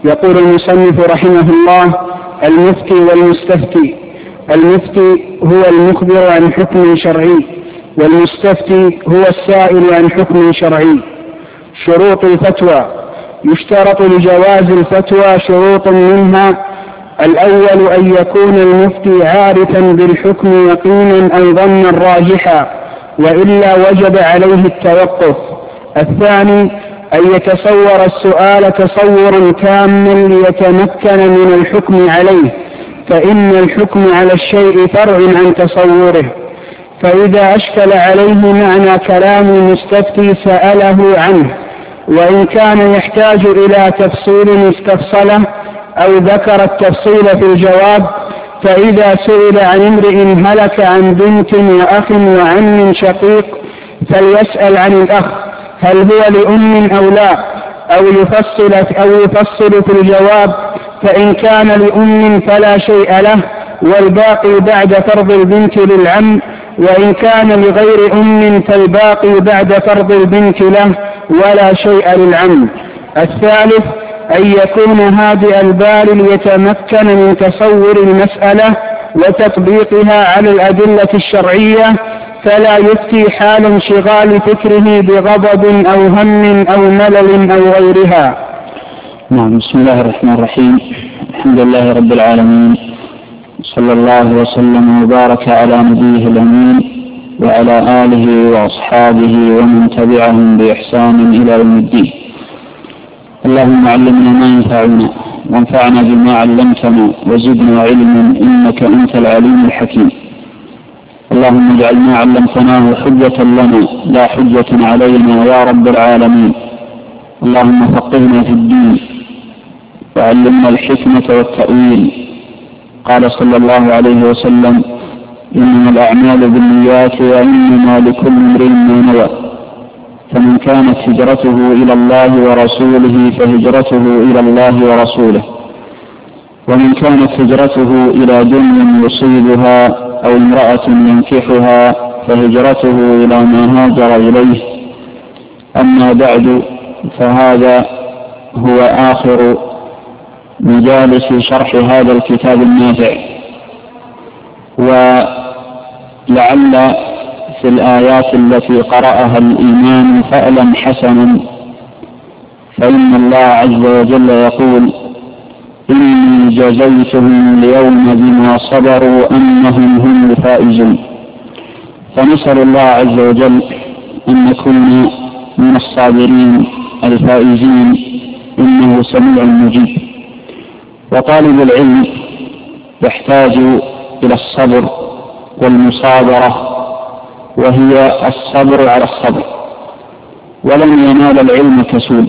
يقول المصنف رحمه الله: المفتي والمستفتي. المفتي هو المخبر عن حكم شرعي، والمستفتي هو السائل عن حكم شرعي. شروط الفتوى: يشترط لجواز الفتوى شروط، منها: الأول أن يكون المفتي عارفا بالحكم يقينا أو ظنا راجحا، وإلا وجب عليه التوقف. الثاني أن يتصور السؤال تصورا تاما ليتمكن من الحكم عليه، فإن الحكم على الشيء فرع عن تصوره. فإذا أشكل عليه معنى كلام المستفتي سأله عنه، وإن كان يحتاج إلى تفصيل استفصله أو ذكر التفصيل في الجواب. فإذا سئل عن امرئ هلك عن بنت وأخ وعم شقيق فليسأل عن الأخ هل هو لأم أو لا، أو يفصل في الجواب، فإن كان لأم فلا شيء له والباقي بعد فرض البنت للعم، وإن كان لغير أم فالباقي بعد فرض البنت له ولا شيء للعم. الثالث أن يكون هادئ البال ليتمكن من تصور المسألة وتطبيقها على الأدلة الشرعية، فلا يفتي حال انشغال فكره بغضب أو هم أو ملل أو غيرها. نعم. بسم الله الرحمن الرحيم. الحمد لله رب العالمين، صلى الله وسلم وبارك على نبيه الأمين وعلى آله وأصحابه ومن تبعهم بإحسان إلى يوم الدين. اللهم علمنا ما ينفعنا وانفعنا بما علمتنا وزدنا علما إنك أنت العليم الحكيم. اللهم اجعل ما علمتناه حجة لنا لا حجة علينا يا رب العالمين. اللهم فقهنا في الدين وعلمنا الحكمة والتأويل. قال صلى الله عليه وسلم: إنما الأعمال بالنيات وإنما لكل امرئ ما نوى، فمن كانت هجرته إلى الله ورسوله فهجرته إلى الله ورسوله، ومن كانت هجرته إلى دنيا يصيبها أو امرأة ينكحها فهجرته إلى ما هاجر إليه. أما بعد، فهذا هو آخر مجالس شرح هذا الكتاب النافع. ولعل في الآيات التي قرأها الإمام فعلا حسنا، فإن الله عز وجل يقول: إني جزيتهم اليوم بما صبروا أنهم هم الفائزون. فنسأل الله عز وجل أن نكون من الصابرين الفائزين، إنه سميع مجيب. وطالب العلم يحتاج إلى الصبر والمصابرة، وهي الصبر على الصبر، ولن ينال العلم كسول.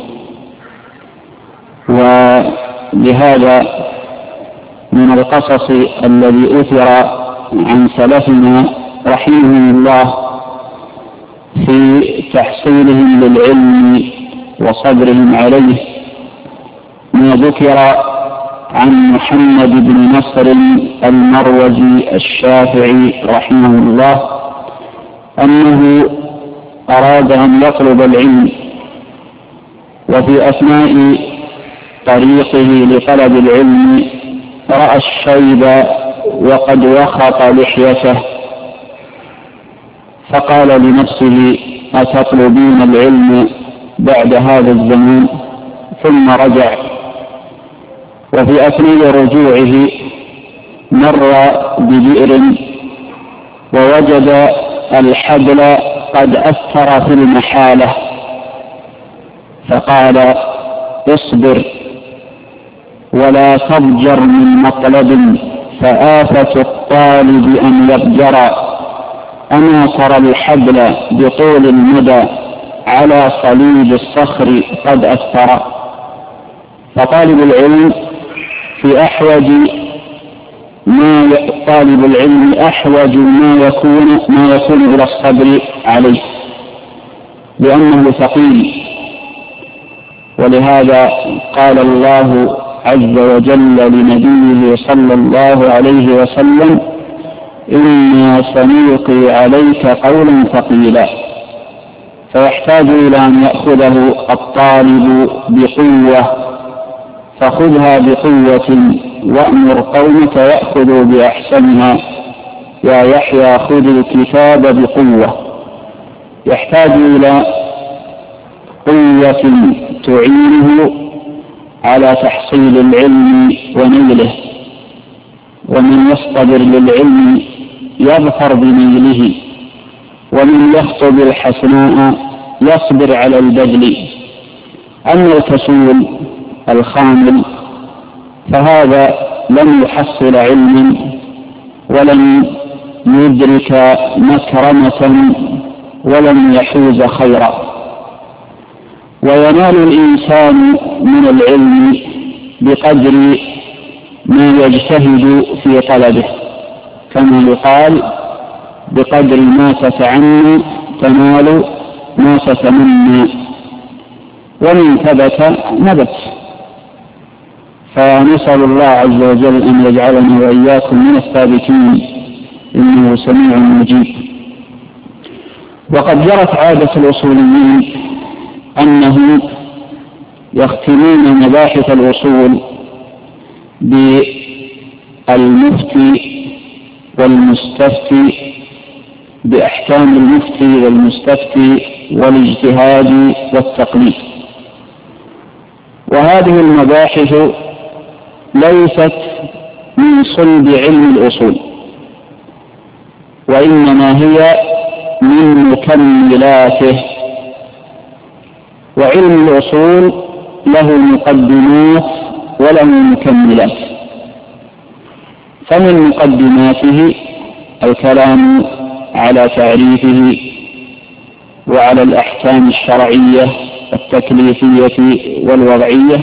ولهذا من القصص الذي أثر عن سلفنا رحمهم الله في تحصيلهم للعلم وصبرهم عليه ما ذكر عن محمد بن نصر المروزي الشافعي رحمه الله أنه أراد أن يطلب العلم، وفي أثناء طريقه لطلب العلم رأى الشيب وقد وخط لحيته، فقال لنفسه: أتطلبين العلم بعد هذا الزمان؟ ثم رجع. وفي أثناء رجوعه مر ببئر ووجد الحبل قد أثر في المحالة، فقال: اصبر ولا تضجر من مطلب، فآفة الطالب أن يضجر. أما ترى الحبل بطول المدى على صليب الصخر قد أثر. فطالب العلم في أحوج طالب العلم أحوج ما يكون إلى الصبر عليه، لأنه ثقيل. ولهذا قال الله عز وجل لنبيه صلى الله عليه وسلم: إنا سنلقي عليك قولا ثقيلا. فيحتاج إلى أن يأخذه الطالب بقوة فخذها بقوة وأمر قومك يأخذوا بأحسنها يا يحيى خذ الكتاب بقوة. يحتاج إلى قوة تعينه على تحصيل العلم ونيله، ومن يصطبر للعلم يظفر بنيله، ومن يخطب الحسناء يصبر على البذل. أما الكسول الخامل فهذا لم يحصل علما ولم يدرك مكرمة ولم يحوز خيرا. وينال الإنسان من العلم بقدر ما يجتهد في طلبه، كما يقال بقدر ما تتعني تنال ما تتمنى، ومن ثبت نبت. فنسأل الله عز وجل أن يجعلنا وإياكم من الثابتين إنه سميع مجيب. وقد جرت عادة الأصوليين أنهم يختمون مباحث الأصول بالمفتي والمستفتي، بأحكام المفتي والمستفتي والاجتهاد والتقليد. وهذه المباحث ليست من صلب علم الأصول، وإنما هي من مكملاته. وعلم الأصول له مقدمات وله مكملات، فمن مقدماته الكلام على تعريفه وعلى الأحكام الشرعية التكليفية والوضعية،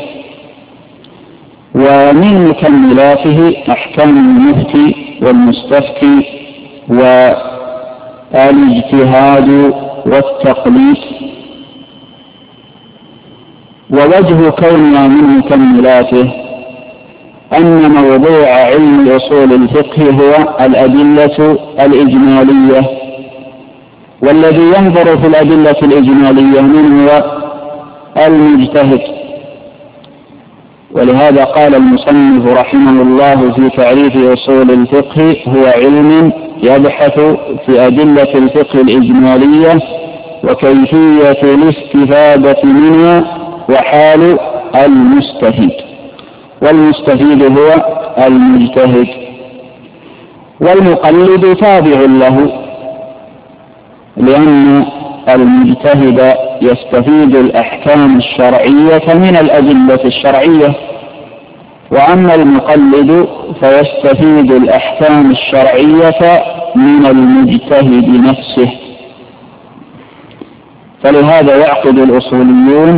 ومن مكملاته أحكام المفتي والمستفتي والاجتهاد والتقليد. ووجه كونها من مكملاته أن موضوع علم أصول الفقه هو الأدلة الإجمالية، والذي ينظر في الأدلة الإجمالية من هو المجتهد. ولهذا قال المصنف رحمه الله في تعريف أصول الفقه هو علم يبحث في أدلة الفقه الإجمالية وكيفية الاستفادة منها وحال المستفيد، والمستفيد هو المجتهد، والمقلد تابع له، لأن المجتهد يستفيد الأحكام الشرعية من الأدلة الشرعية، وأما المقلد فيستفيد الأحكام الشرعية من المجتهد نفسه. فلهذا يعقد الأصوليون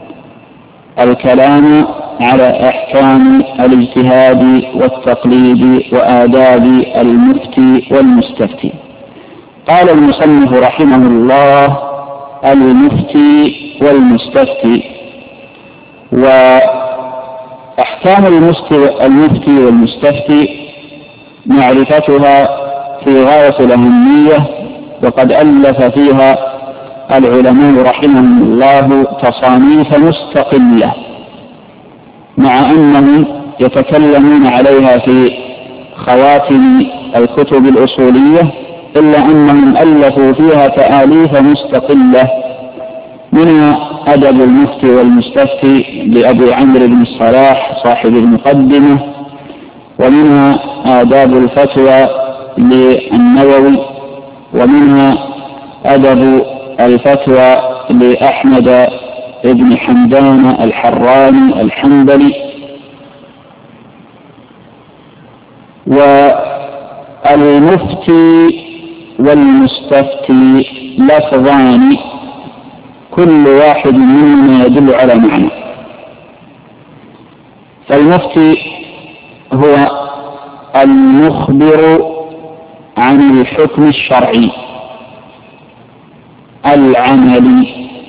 الكلام على أحكام الاجتهاد والتقليد وآداب المفتي والمستفتي. قال المصنف رحمه الله المفتي والمستفتي. وأحكام المفتي والمستفتي معرفتها في غاية الأهمية، وقد ألف فيها العلماء رحمهم الله تصانيف مستقلة، مع أنهم يتكلمون عليها في خواتم الكتب الأصولية، إلا أنهم ألفوا فيها تآليف مستقلة، منها أدب المفتي والمستفتي لأبي عمرو بن الصلاح صاحب المقدمة، ومنها آداب الفتوى للنووي، ومنها أدب الفتوى لأحمد بن حمدان الحراني الحنبلي. والمفتي والمستفتي لفظان كل واحد منهما يدل على معنى. فالمفتي هو المخبر عن الحكم الشرعي العملي.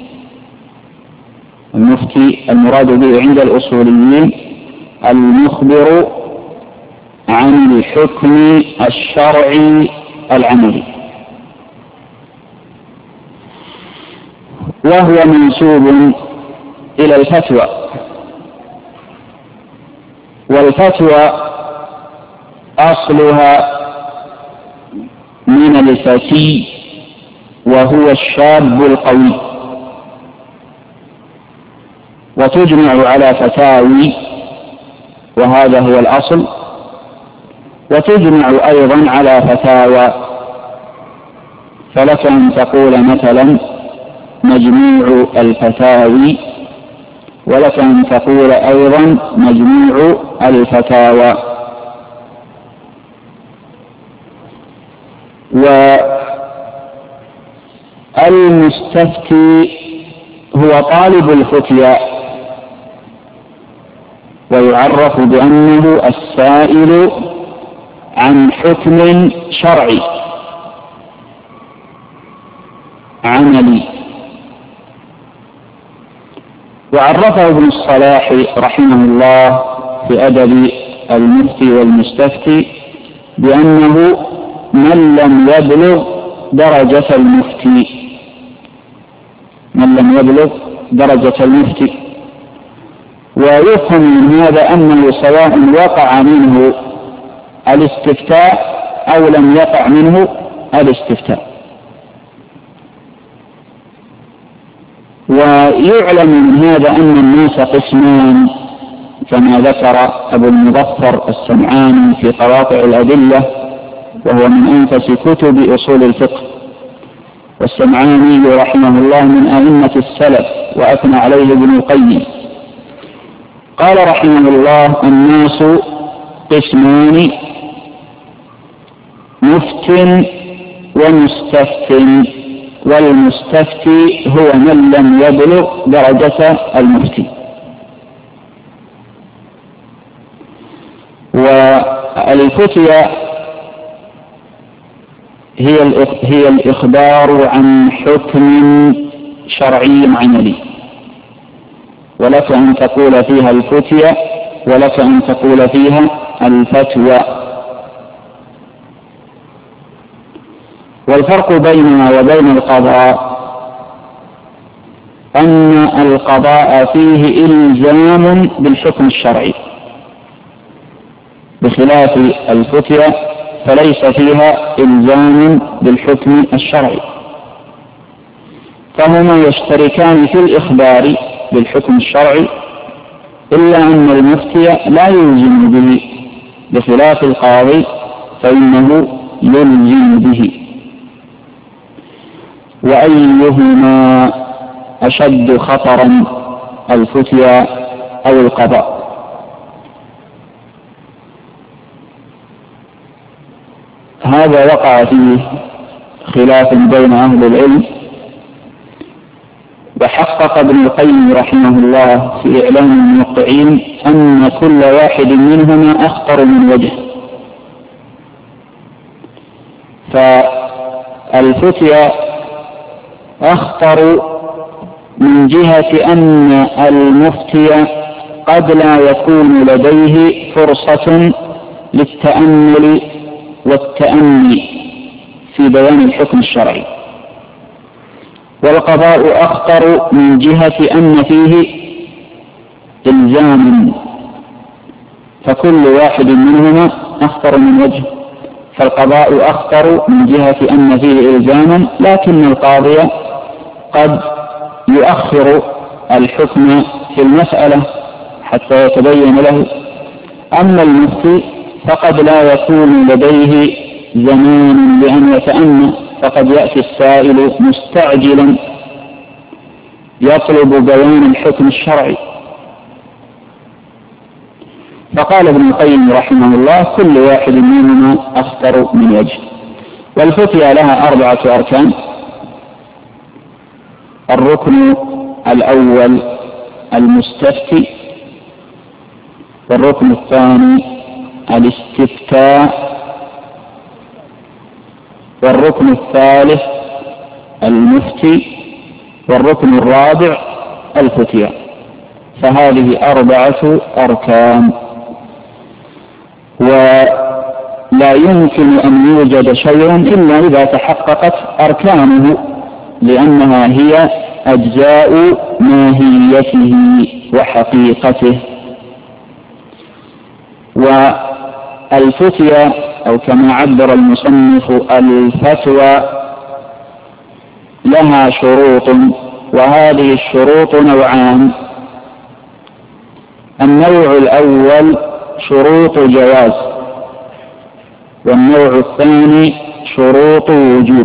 المفتي المراد به عند الأصوليين المخبر عن الحكم الشرعي العملي، وهو منسوب إلى الفتوى، والفتوى أصلها من الفتي وهو الشاب القوي، وتجمع على فتاوي وهذا هو الأصل، وتجمع أيضا على فتاوى، فلك أن تقول مثلا مجموع الفتاوي، ولك أن تقول أيضا مجموع الفتاوى. والمستفتي هو طالب الفتيا، ويعرف بأنه السائل عن حكم شرعي عملي. وعرفه ابن الصلاح رحمه الله في أدب المفتي والمستفتي بأنه من لم يبلغ درجة المفتي، من لم يبلغ درجة المفتي. ويفهم من هذا أنه سواء وقع منه الاستفتاء أو لم يقع منه الاستفتاء. ويعلم من هذا أن الناس قسمان كما ذكر أبو المظفر السمعاني في قواطع الأدلة، وهو من أنفس كتب أصول الفقه، والسمعاني رحمه الله من أئمة السلف وأثنى عليه ابن القيم. قال رحمه الله: الناس قسمان، مفت ومستفت، والمستفتي هو من لم يبلغ درجة المفتي. والفتيا هي الإخبار عن حكم شرعي عملي، ولك أن تقول فيها الفتيا ولك أن تقول فيها الفتوى. والفرق بيننا وبين القضاء أن القضاء فيه إلزام بالحكم الشرعي، بخلاف الفتيا فليس فيها إلزام بالحكم الشرعي، فهما يشتركان في الإخبار بالحكم الشرعي، إلا أن المفتي لا يلزم به، بخلاف القاضي فإنه يلزم به. وأيهما أشد خطرا، الفتيا أو القضاء؟ هذا وقع فيه خلاف بين أهل العلم، وحقق ابن القيم رحمه الله في إعلام الموقعين أن كل واحد منهما أخطر من وجه. فالفتيا أخطر من جهة أن المفتي قد لا يكون لديه فرصة للتأمل والتأني في بيان الحكم الشرعي، والقضاء أخطر من جهة أن فيه إلزام، فكل واحد منهما أخطر من وجه. فالقضاء أخطر من جهة أن فيه إلزاما، لكن القاضي قد يؤخر الحكم في المسألة حتى يتبين له. أما المفتي فقد لا يكون لديه زمان لأن يتأنى، فقد يأتي السائل مستعجلا يطلب بيان الحكم الشرعي. فقال ابن القيم رحمه الله: كل واحد منهما أخطر من وجه. والفتيا لها 4 أركان: الركن الأول المستفتي، والركن الثاني الاستفتاء، والركن الثالث المفتي، والركن الرابع الفتيا. فهذه 4 أركان، ولا يمكن أن يوجد شيء إلا إذا تحققت أركانه، لأنها هي أجزاء ماهيته وحقيقته. والفتية أو كما عبر المصنف الفتوى لها شروط، وهذه الشروط نوعان. النوع الأول شروط جواز، والنوع الثاني شروط وجوب.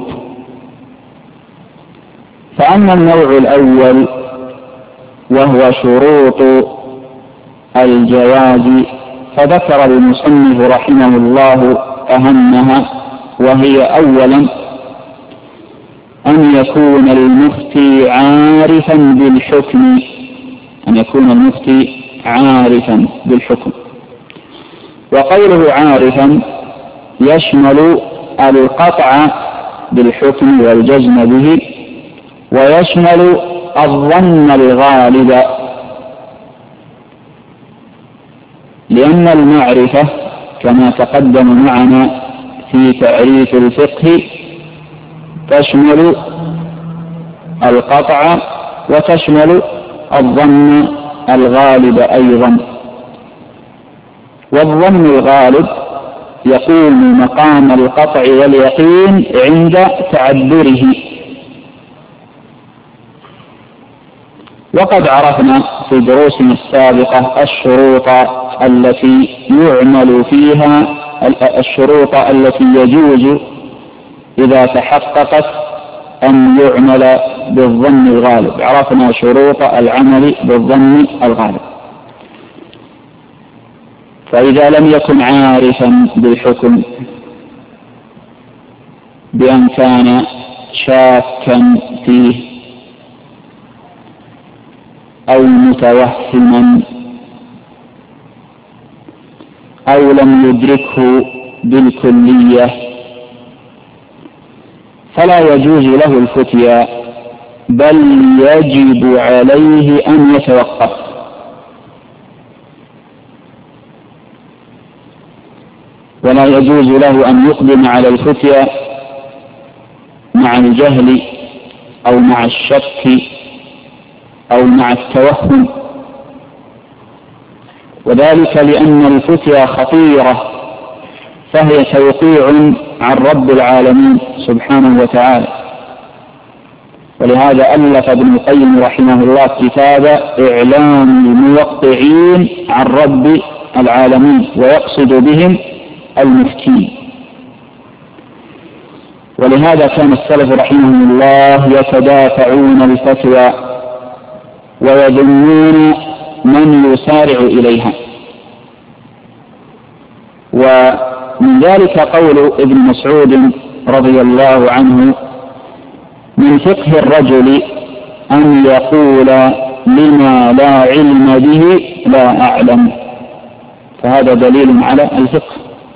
فأما النوع الأول وهو شروط الجواز فذكر المصنف رحمه الله أهمها، وهي أولا أن يكون المفتي عارفا بالحكم، أن يكون المفتي عارفا بالحكم. وقوله عارفا يشمل القطع بالحكم والجزم به، ويشمل الظن الغالب، لأن المعرفة كما تقدم معنا في تعريف الفقه تشمل القطع وتشمل الظن الغالب أيضا. والظن الغالب يقوم مقام القطع واليقين عند تعذره. وقد عرفنا في دروسنا السابقة الشروط التي يعمل فيها، الشروط التي يجوز إذا تحققت أن يعمل بالظن الغالب. عرفنا شروط العمل بالظن الغالب. فإذا لم يكن عارفا بالحكم بأن كان شاكا فيه أو متوهما أو لم يدركه بالكلية فلا يجوز له الفتيا، بل يجب عليه أن يتوقف. ولا يجوز له أن يقدم على الفتيا مع الجهل أو مع الشك أو مع التوهم، وذلك لأن الفتيا خطيرة، فهي توقيع عن رب العالمين سبحانه وتعالى. ولهذا ألف ابن القيم رحمه الله كتاب إعلام الموقعين عن رب العالمين، ويقصد بهم المفتين. ولهذا كان السلف رحمهم الله يتدافعون الفتوى ويذمون من يسارع إليها. ومن ذلك قول ابن مسعود رضي الله عنه: من فقه الرجل أن يقول لما لا علم به لا أعلم. فهذا دليل على الفقه.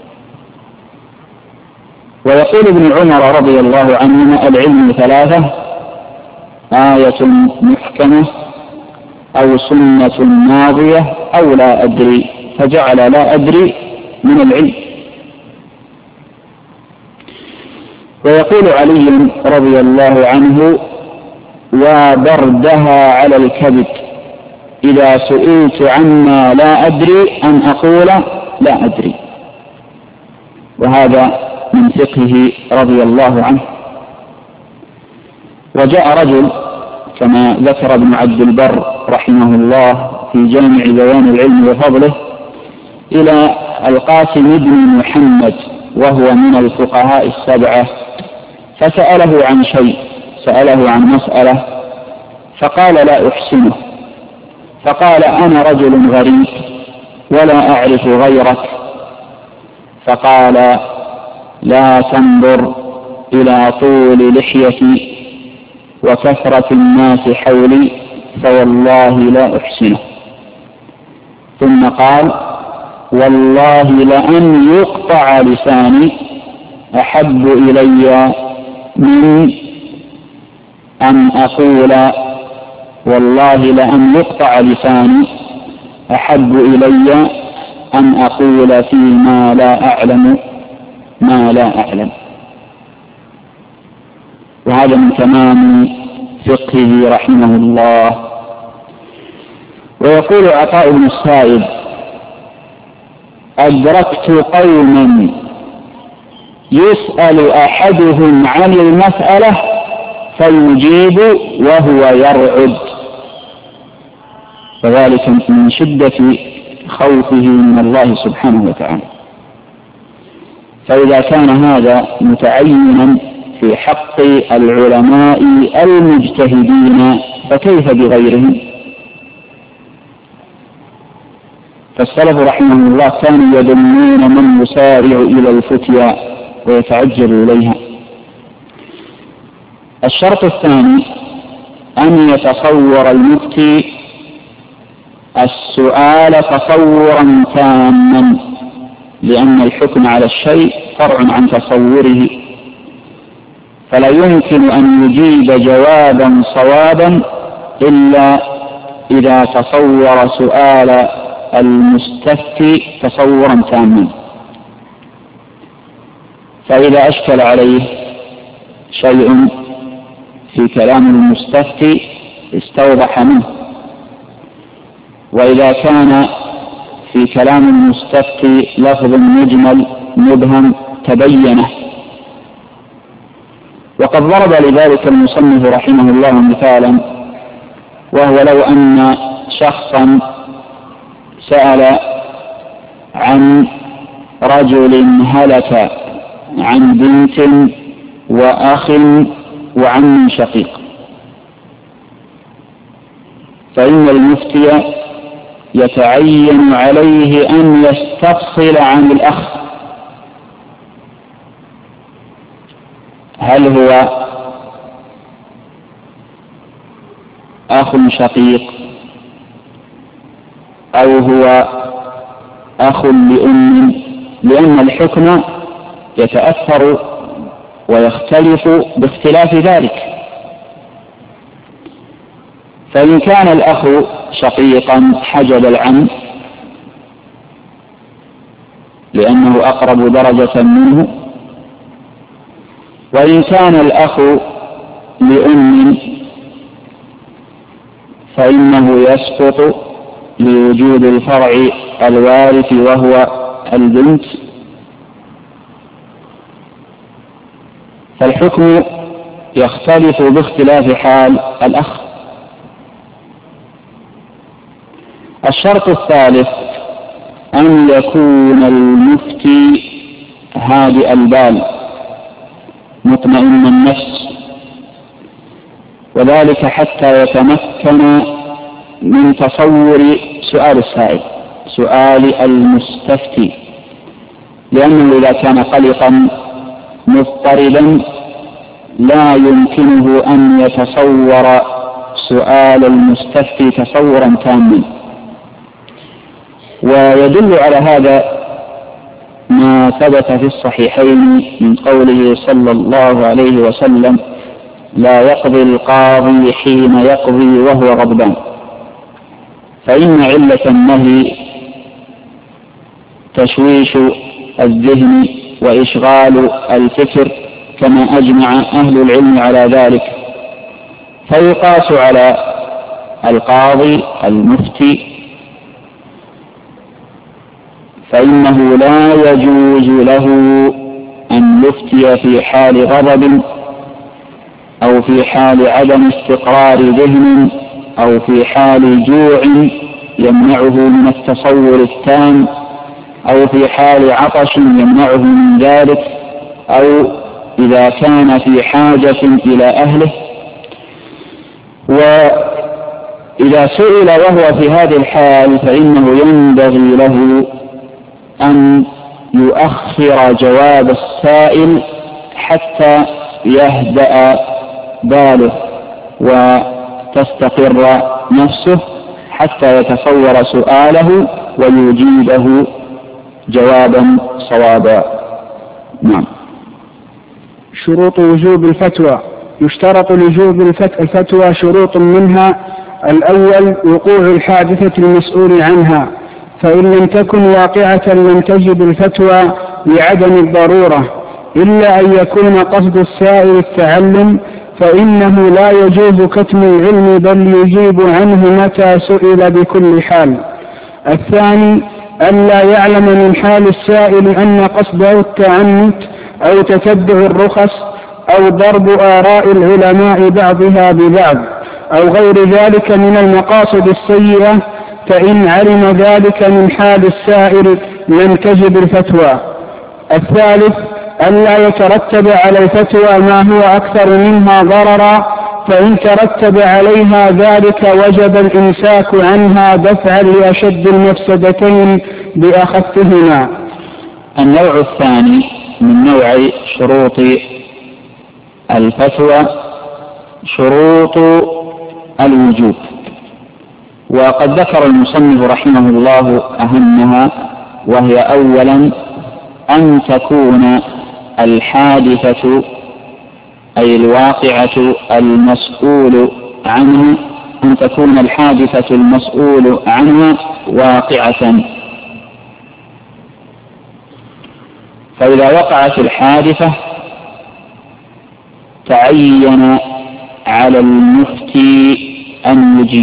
ويقول ابن عمر رضي الله عنهما: العلم ثلاثة: آية محكمة أو سنة ماضية أو لا أدري، فجعل لا أدري من العلم. ويقول علي رضي الله عنه: وبردها على الكبد، إذا سئلت عما لا أدري أن أقول لا أدري. وهذا من فقهه رضي الله عنه. وجاء رجل كما ذكر ابن عبد البر رحمه الله في جامع بيان العلم وفضله إلى القاسم بن محمد، وهو من الفقهاء السبعة، فسأله عن شيء، سأله عن مسألة، فقال: لا أحسنه. فقال: أنا رجل غريب ولا أعرف غيرك. فقال: لا تنظر إلى طول لحيتي وكثرة الناس حولي، فوالله لا أحسنه. ثم قال: والله لأن يقطع لساني أحب إلي من أن أقول، والله لأن يقطع لساني أحب إلي أن أقول فيما لا أعلم ما لا أعلم. وهذا من تمام فقهه رحمه الله. ويقول عطاء بن السائب: أدركت قوما يسأل أحدهم عن المسألة فيجيب وهو يرعد، وذلك من شدة خوفه من الله سبحانه وتعالى. فإذا كان هذا متعينا في حق العلماء المجتهدين فكيف بغيرهم؟ فالسلف رحمه الله كانوا يذمون من يسارع إلى الفتيا ويتعجل إليها. الشرط الثاني أن يتصور المفتي السؤال تصورا تاما، لأن الحكم على الشيء فرع عن تصوره، فلا يمكن أن يجيب جوابا صوابا إلا إذا تصور سؤال المستفتي تصورا تاما. فإذا أشكل عليه شيء في كلام المستفتي استوضح منه، وإذا كان في كلام المستفتي لفظ مجمل مبهم تبينه. وقد ضرب لذلك المصنف رحمه الله مثالا، وهو لو أن شخصا سأل عن رجل هلك عن بنت وأخ وعم شقيق، فإن المفتي يتعين عليه أن يستفصل عن الأخ، هل هو أخ شقيق أو هو أخ لأم، لأن الحكم يتأثر ويختلف باختلاف ذلك. فإن كان الأخ شقيقا حجب العم لأنه أقرب درجة منه، وإن كان الأخ لأم فإنه يسقط لوجود الفرع الوارث وهو البنت. فالحكم يختلف باختلاف حال الأخ. الشرط الثالث أن يكون المفتي هادئ البال مطمئن النفس، وذلك حتى يتمكن من تصور سؤال السائل، سؤال المستفتي، لأنه إذا كان قلقا مضطربا لا يمكنه أن يتصور سؤال المستفتي تصورا تاما. ويدل على هذا ما ثبت في الصحيحين من قوله صلى الله عليه وسلم: لا يقضي القاضي حين يقضي وهو غضبان. فإن علة النهي تشويش الذهن وإشغال الفكر كما أجمع أهل العلم على ذلك، فيقاس على القاضي المفتي، فإنه لا يجوز له أن يفتي في حال غضب أو في حال عدم استقرار ذهن أو في حال جوع يمنعه من التصور التام أو في حال عطش يمنعه من ذلك أو إذا كان في حاجة إلى أهله. وإذا سئل وهو في هذه الحال فإنه ينبغي له أن يؤخر جواب السائل حتى يهدأ باله وتستقر نفسه حتى يتصور سؤاله ويجيبه جوابا صوابا. نعم. شروط وجوب الفتوى. يشترط لوجوب الفتوى شروط، منها: الأول وقوع الحادثة المسؤول عنها، فإن لم تكن واقعة لم تجب الفتوى لعدم الضرورة، إلا أن يكون قصد السائل التعلم، فإنه لا يجوز كتم العلم بل يجيب عنه متى سئل بكل حال. الثاني ألا يعلم من حال السائل أن قصده التعنت أو تتبع الرخص أو ضرب آراء العلماء بعضها ببعض أو غير ذلك من المقاصد السيئة، فإن علم ذلك من حال السائل لم تجب الفتوى. الثالث ألا يترتب على الفتوى ما هو أكثر منها ضررا، فإن ترتب عليها ذلك وجب الإمساك عنها دفعا لأشد المفسدتين بأخفهما. النوع الثاني من نوع شروط الفتوى شروط الوجوب، وقد ذكر المصنف رحمه الله أهمها، وهي أولا أن تكون الحادثة أي الواقعة المسؤول عنها، أن تكون الحادثة المسؤول عنها واقعة. فإذا وقعت الحادثة تعين على المفتي أن يجيب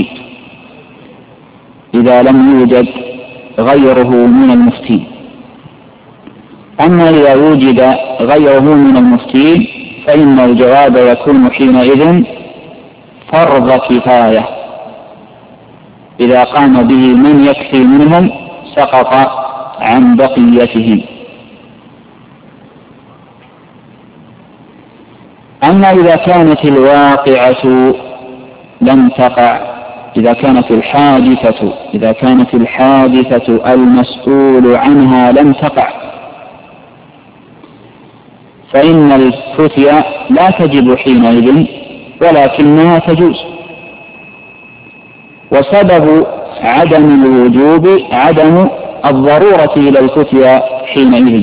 إذا لم يوجد غيره من المفتين. أما إذا وجد غيره من المفتين فإن الجواب يكون حينئذ فرض كفاية، إذا قام به من يكفي منهم سقط عن بقيتهم. أما إذا كانت الواقعة لم تقع، إذا كانت الحادثة المسؤول عنها لم تقع، فإن الفتية لا تجب حينئذ ولكنها تجوز. وسبب عدم الوجوب عدم الضرورة إلى الفتية حينئذ.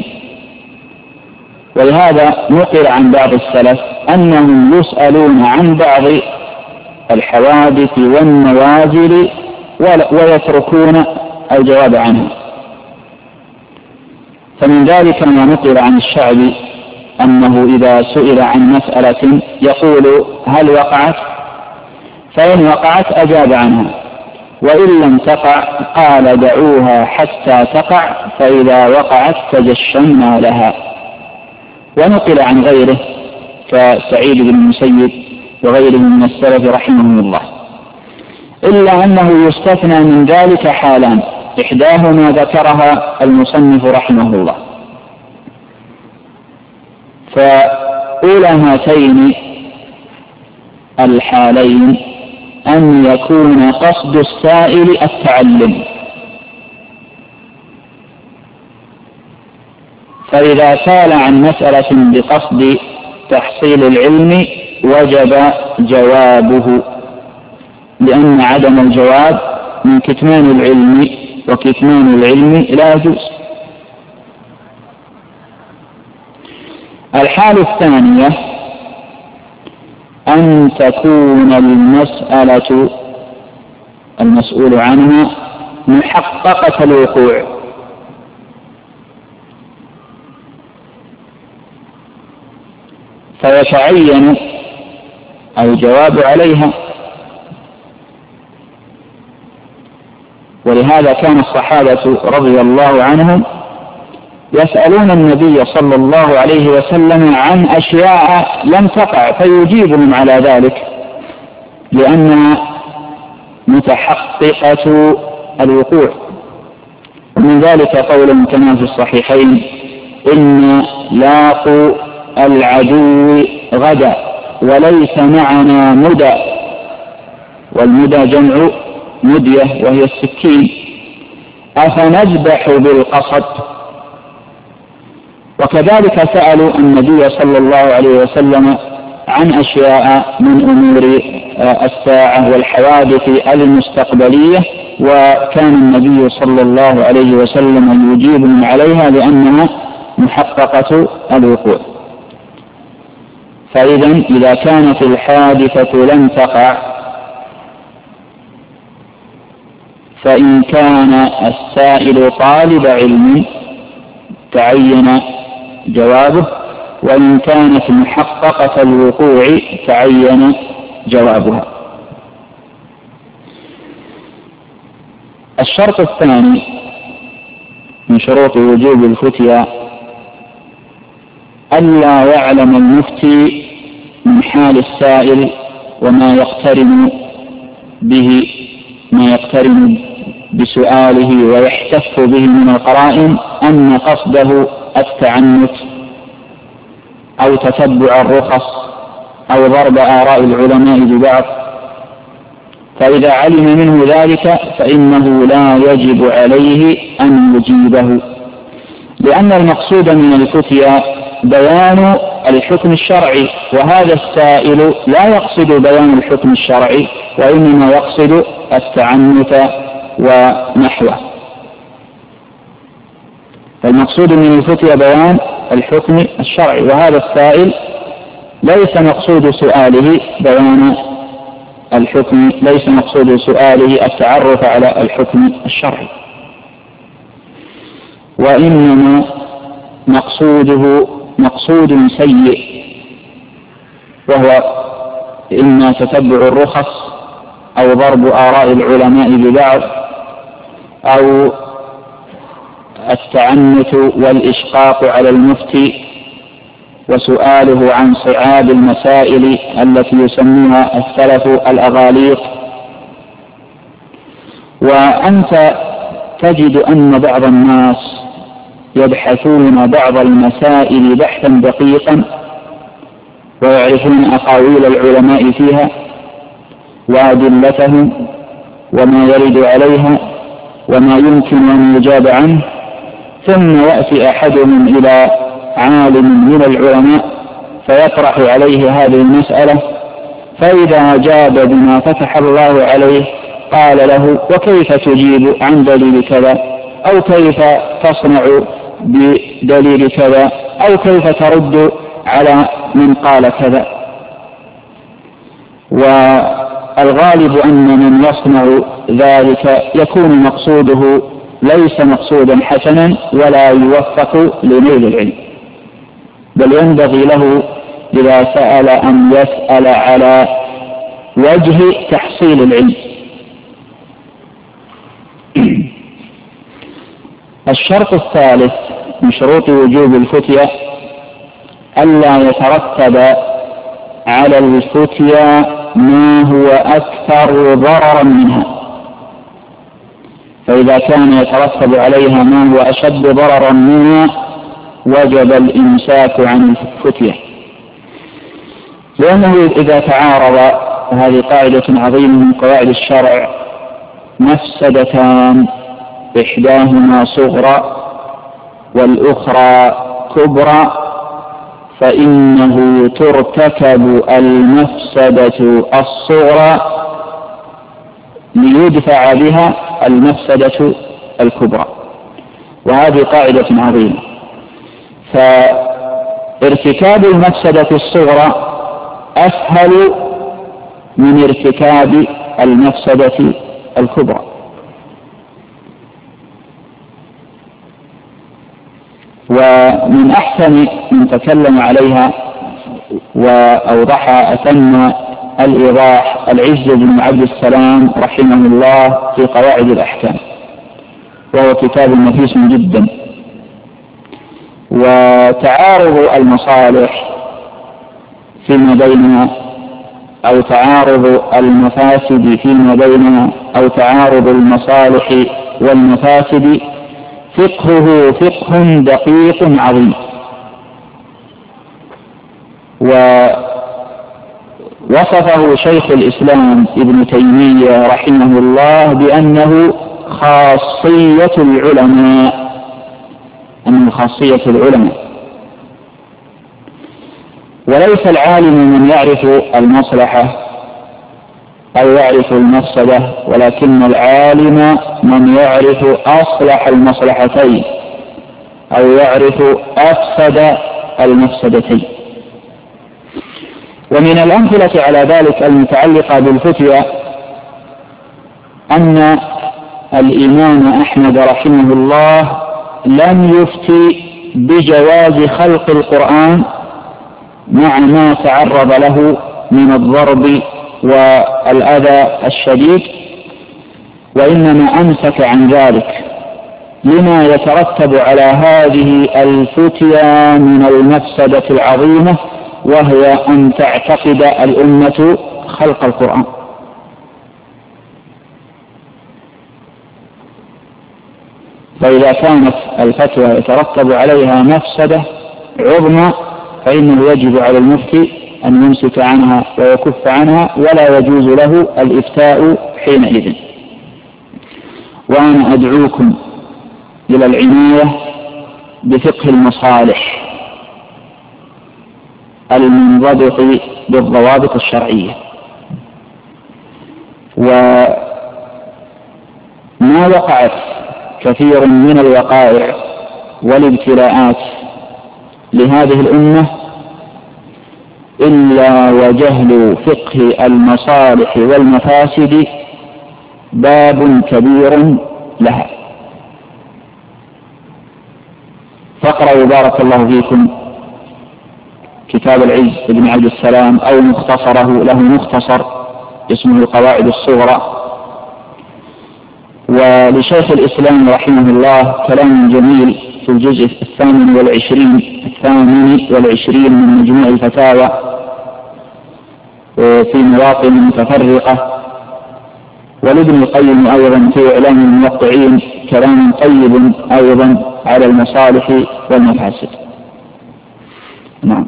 ولهذا نقل عن بعض السلف أنهم يسألون عن بعض الحوادث والنوازل ويتركون الجواب عنها. فمن ذلك ما نقل عن الشعبي أنه إذا سئل عن مسألة يقول هل وقعت؟ فإن وقعت أجاب عنها، وإن لم تقع قال دعوها حتى تقع، فإذا وقعت تجشمنا لها. ونقل عن غيره كسعيد بن المسيب وغيره من السلف رحمهم الله، إلا أنه يستثنى من ذلك حالان، إحداهما ذكرها المصنف رحمه الله. فأولى هاتين الحالين أن يكون قصد السائل التعلم، فإذا سأل عن مسألة بقصد تحصيل العلم وجب جوابه، لأن عدم الجواب من كتمان العلم، وكتمان العلم لا يجوز. الحالة الثانية أن تكون المسألة المسؤول عنها محققة الوقوع، فيتعين الجواب عليها. ولهذا كان الصحابة رضي الله عنهم يسألون النبي صلى الله عليه وسلم عن أشياء لم تقع فيجيبهم على ذلك، لأنها متحققة الوقوع. ومن ذلك قول كما في الصحيحين إن لاقوا العدو غدا وليس معنا مدى، والمدى جمع مدية وهي السكين، أفنذبح بالقصد. وكذلك سألوا النبي صلى الله عليه وسلم عن أشياء من أمور الساعة والحوادث المستقبلية، وكان النبي صلى الله عليه وسلم يجيبهم عليها لأنها محققة الوقوع. فإذا إذا كانت الحادثة لم تقع فإن كان السائل طالب علم تعين جوابه، وإن كانت محققة الوقوع تعين جوابها. الشرط الثاني من شروط وجوب الفتيا ألا يعلم المفتي من حال السائل وما يقترن به، ما يقترن بسؤاله ويحتف به من القرائن، أن قصده التعنت أو تتبع الرخص أو ضرب آراء العلماء ببعض. فإذا علم منه ذلك فإنه لا يجب عليه أن يجيبه، لأن المقصود من الفتيا بيان الحكم الشرعي، وهذا السائل لا يقصد بيان الحكم الشرعي وإنما يقصد التعنت ونحوه. فالمقصود من الفتيا بيان الحكم الشرعي، وهذا السائل ليس مقصود سؤاله بيان الحكم، ليس مقصود سؤاله التعرف على الحكم الشرعي، وإنما مقصوده مقصود سيء، وهو إما تتبع الرخص أو ضرب آراء العلماء ببعض أو التعنت والإشقاق على المفتي وسؤاله عن صعاب المسائل التي يسميها السلف الأغاليق. وأنت تجد أن بعض الناس يبحثون بعض المسائل بحثا دقيقا ويعرفون أقاويل العلماء فيها وأدلتهم وما يرد عليها وما يمكن أن يجاب عنه، ثم يأتي أحدهم إلى عالم من العلماء فيطرح عليه هذه المسألة، فإذا جاب بما فتح الله عليه قال له: وكيف تجيب عن دليل كذا، أو كيف تصنع بدليل كذا، أو كيف ترد على من قال كذا. والغالب أن من يصنع ذلك يكون مقصوده ليس مقصودا حسنا ولا يوفق لنيل العلم، بل ينبغي له إذا سأل أن يسأل على وجه تحصيل العلم. الشرط الثالث من شروط وجوب الفتيا ألا يترتب على الفتيا ما هو أكثر ضررا منها، فإذا كان يترتب عليها ما هو أشد ضررا منها وجب الإمساك عن الفتية، لأنه إذا تعارض، وهذه قاعدة عظيمة من قواعد الشرع، مفسدتان إحداهما صغرى والأخرى كبرى، فإنه ترتكب المفسدة الصغرى ليدفع بها المفسدة الكبرى، وهذه قاعدة عظيمة. فارتكاب المفسدة الصغرى أسهل من ارتكاب المفسدة الكبرى. ومن أحسن من تكلم عليها وأوضحها أتم الإيضاح العز بن عبد السلام رحمه الله في قواعد الأحكام، وهو كتاب نفيس جدا. وتعارض المصالح فيما بينها أو تعارض المفاسد فيما بينها أو تعارض المصالح والمفاسد فقهه فقه دقيق عظيم، ووصفه شيخ الإسلام ابن تيمية رحمه الله بأنه خاصية العلماء، أنه خاصية العلماء. وليس العالم من يعرف المصلحة أو يعرف المفسدة، ولكن العالم من يعرف أصلح المصلحتين أو يعرف أفسد المفسدتين. ومن الأمثلة على ذلك المتعلقة بالفتيا أن الإمام أحمد رحمه الله لم يفتي بجواز خلق القرآن مع ما تعرض له من الضرب والأذى الشديد، وإنما أمسك عن ذلك لما يترتب على هذه الفتيا من المفسدة العظيمة، وهي أن تعتقد الأمة خلق القرآن. فإذا كانت الفتوى يترتب عليها مفسدة عظمى فإنه يجب على المفتي أن يمسك عنها ويكف عنها، ولا يجوز له الإفتاء حينئذ. وأنا أدعوكم إلى العناية بفقه المصالح المنضبط بالضوابط الشرعية. وما وقعت كثير من الوقائع والابتلاءات لهذه الأمة إلا وجهل فقه المصالح والمفاسد باب كبير لها. فاقرأوا بارك الله فيكم كتاب العز بن عبد السلام أو مختصره، له مختصر اسمه القواعد الصغرى. ولشيخ الإسلام رحمه الله كلام جميل في الجزء 28 من مجموع الفتاوى في مواطن متفرقة. ولابن القيم أيضا في إعلام الموقعين كلام طيب أيضا على المصالح والمفاسد. نعم.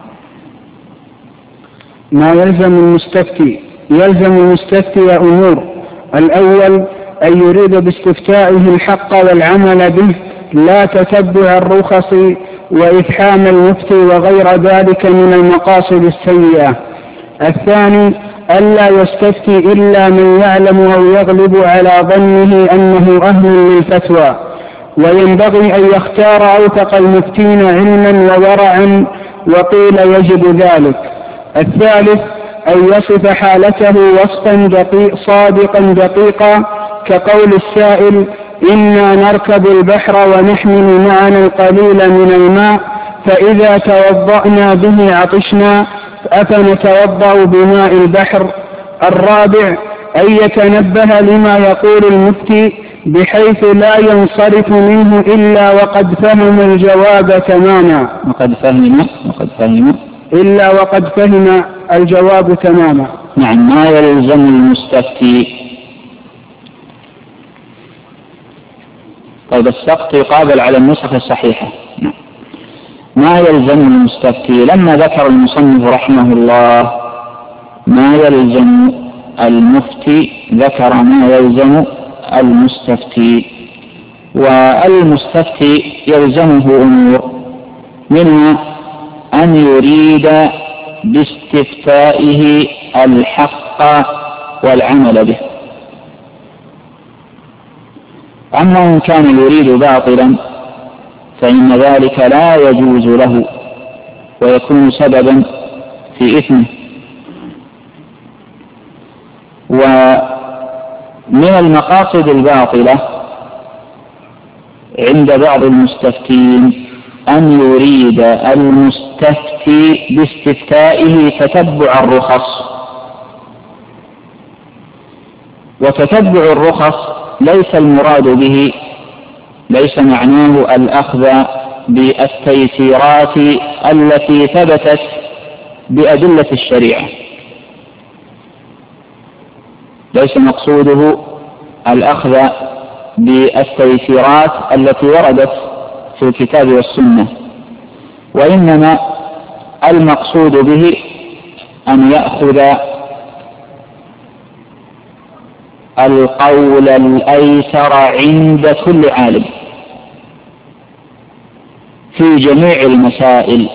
ما يلزم المستفتي: يلزم المستفتي أمور: الأول أن يريد باستفتائه الحق والعمل به، لا تتبع الرخص وإفحام المفتي وغير ذلك من المقاصد السيئة. الثاني ألا يستفتي إلا من يعلم أو يغلب على ظنه أنه أهل للفتوى، وينبغي أن يختار أوثق المفتين علما وورعا، وقيل يجب ذلك. الثالث أن يصف حالته وصفا صادقا دقيقا، كقول السائل: إنا نركب البحر ونحمل معنا القليل من الماء، فإذا توضأنا به عطشنا، أفنتوضأ بماء البحر. الرابع أن يتنبه لما يقول المفتي بحيث لا ينصرف منه إلا وقد فهم الجواب تماما. إلا وقد فهم الجواب تماما. نعم. ما يلزم المستفتي. طيب السقط يقابل على النسخ الصحيحة. ما يلزم المستفتي. لما ذكر المصنف رحمه الله ما يلزم المفتي ذكر ما يلزم المستفتي. والمستفتي يلزمه أمور، منها أن يريد باستفتائه الحق والعمل به. أما إن كان يريد باطلا فإن ذلك لا يجوز له ويكون سببا في إثمه. ومن المقاصد الباطلة عند بعض المستفتين أن يريد المستفتي باستفتائه تتبع الرخص. وتتبع الرخص ليس المراد به، ليس معناه الأخذ بالتيسيرات التي ثبتت بأدلة الشريعة، ليس مقصوده الأخذ بالتيسيرات التي وردت في الكتاب والسنة، وإنما المقصود به أن يأخذ القول الأيسر عند كل عالم في جميع المسائل.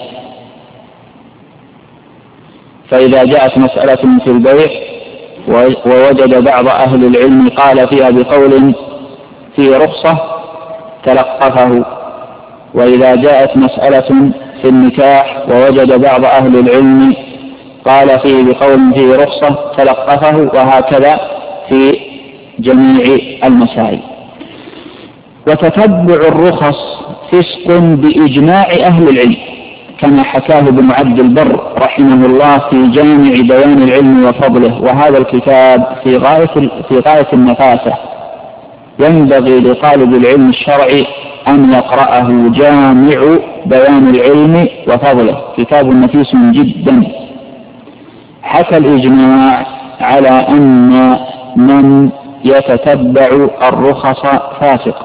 فإذا جاءت مسألة في البيع ووجد بعض أهل العلم قال فيها بقول فيه رخصة تلقفه، وإذا جاءت مسألة في النكاح ووجد بعض أهل العلم قال فيه بقول فيه رخصة تلقفه، وهكذا في جميع المسائل. وتتبع الرخص فسق بإجماع أهل العلم، كما حكاه ابن عبد البر رحمه الله في جامع بيان العلم وفضله، وهذا الكتاب في غاية النفاسة. ينبغي لطالب العلم الشرعي أن يقرأه جامع بيان العلم وفضله، كتاب نفيس جدا. حكى الإجماع على أن من يتتبع الرخص فاسق،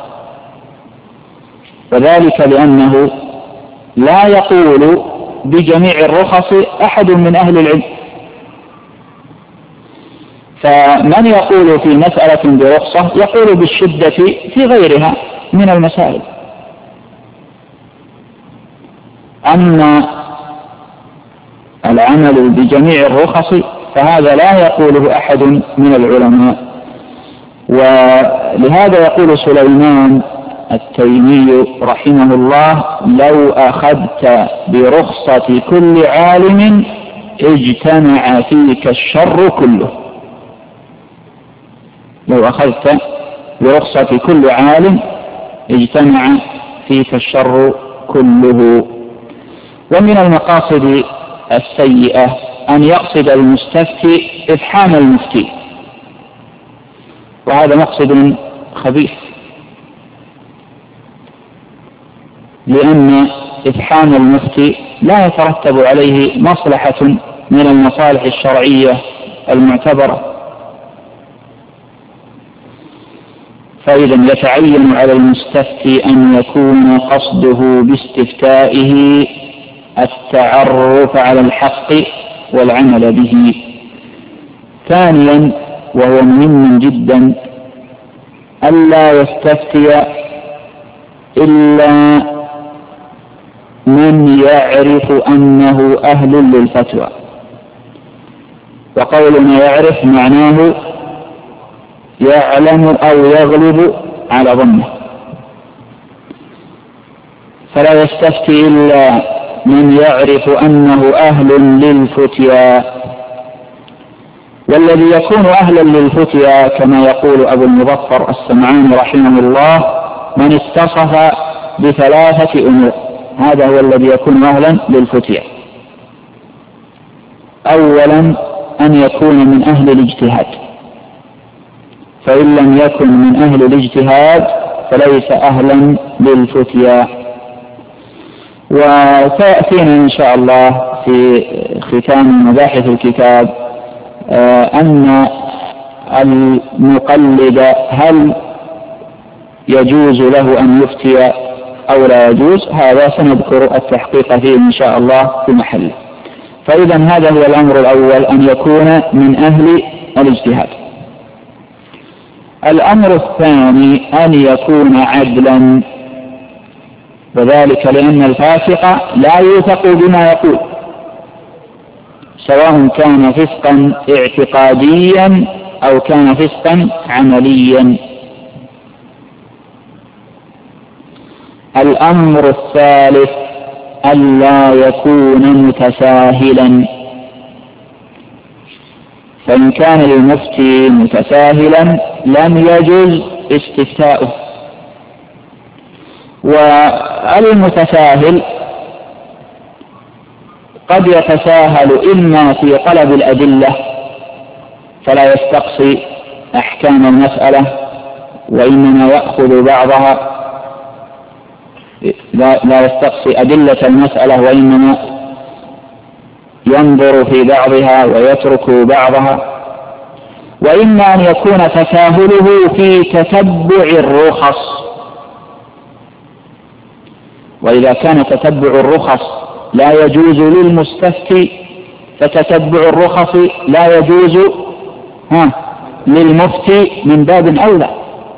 وذلك لأنه لا يقول بجميع الرخص أحد من أهل العلم، فمن يقول في مسألة برخصة يقول بالشدة في غيرها من المسائل. أما العمل بجميع الرخص فهذا لا يقوله أحد من العلماء. ولهذا يقول سليمان التيمي رحمه الله: لو أخذت برخصة كل عالم اجتمع فيك الشر كله. لو أخذت برخصة كل عالم اجتمع فيك الشر كله. ومن المقاصد السيئة أن يقصد المستفتي إفحام المفتي، وهذا مقصد خبيث، لأن إفحام المفتي لا يترتب عليه مصلحة من المصالح الشرعية المعتبرة، فإذا يتعين على المستفتي أن يكون قصده باستفتائه التعرف على الحق والعمل به. ثانيا، وهو مهم جدا، ألا يستفتي إلا من يعرف أنه أهل للفتوى. وقولنا يعرف معناه يعلم أو يغلب على ظنه، فلا يستفتي إلا من يعرف أنه أهل للفتيا. والذي يكون أهلا للفتيا كما يقول أبو المظفر السمعاني رحمه الله: من اتصف بثلاثة أمور، هذا هو الذي يكون أهلا للفتيا. أولا أن يكون من أهل الاجتهاد، فإن لم يكن من أهل الاجتهاد فليس أهلا للفتيا. وسيأتينا إن شاء الله في ختام مباحث الكتاب أن المقلد هل يجوز له أن يفتي أو لا يجوز، هذا سنذكر التحقيق فيه إن شاء الله في محله. فإذا هذا هو الأمر الأول، أن يكون من أهل الاجتهاد. الأمر الثاني أن يكون عدلا، وذلك لأن الفاسق لا يوثق بما يقول، سواء كان فسقا اعتقاديا أو كان فسقا عمليا. الأمر الثالث ألا يكون متساهلا، فإن كان المفتي متساهلا لم يجوز استفتاؤه. والمتساهل قد يتساهل إما في طلب الأدلة فلا يستقصي أحكام المسألة، وإنما يأخذ بعضها، لا يستقصي أدلة المسألة وإنما ينظر في بعضها ويترك بعضها. وإما أن يكون تساهله في تتبع الرخص، وإذا كان تتبع الرخص لا يجوز للمستفتي فتتبع الرخص لا يجوز للمفتي من باب أولى.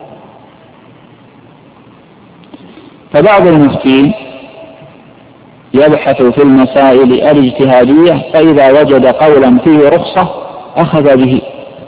فبعض المفتين يبحث في المسائل الاجتهادية، فإذا وجد قولا فيه رخصة أخذ به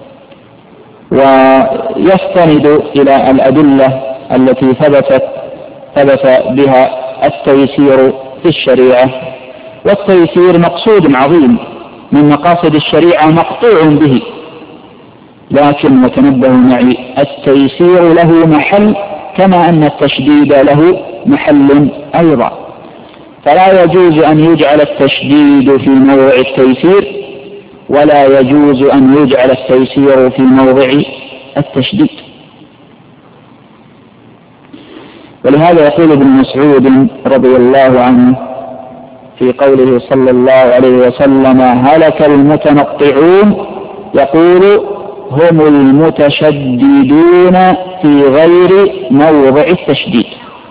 ويستند إلى الأدلة التي ثبت بها التيسير في الشريعة. والتيسير مقصود عظيم من مقاصد الشريعة مقطوع به، لكن وتنبهوا معي التيسير له محل كما أن التشديد له محل أيضا، فلا يجوز أن يجعل التشديد في موضع التيسير ولا يجوز أن يجعل التيسير في موضع التشديد. ولهذا يقول ابن مسعود رضي الله عنه في قوله صلى الله عليه وسلم: هلك المتنطعون، يقول: هم المتشددون في غير موضع التشديد.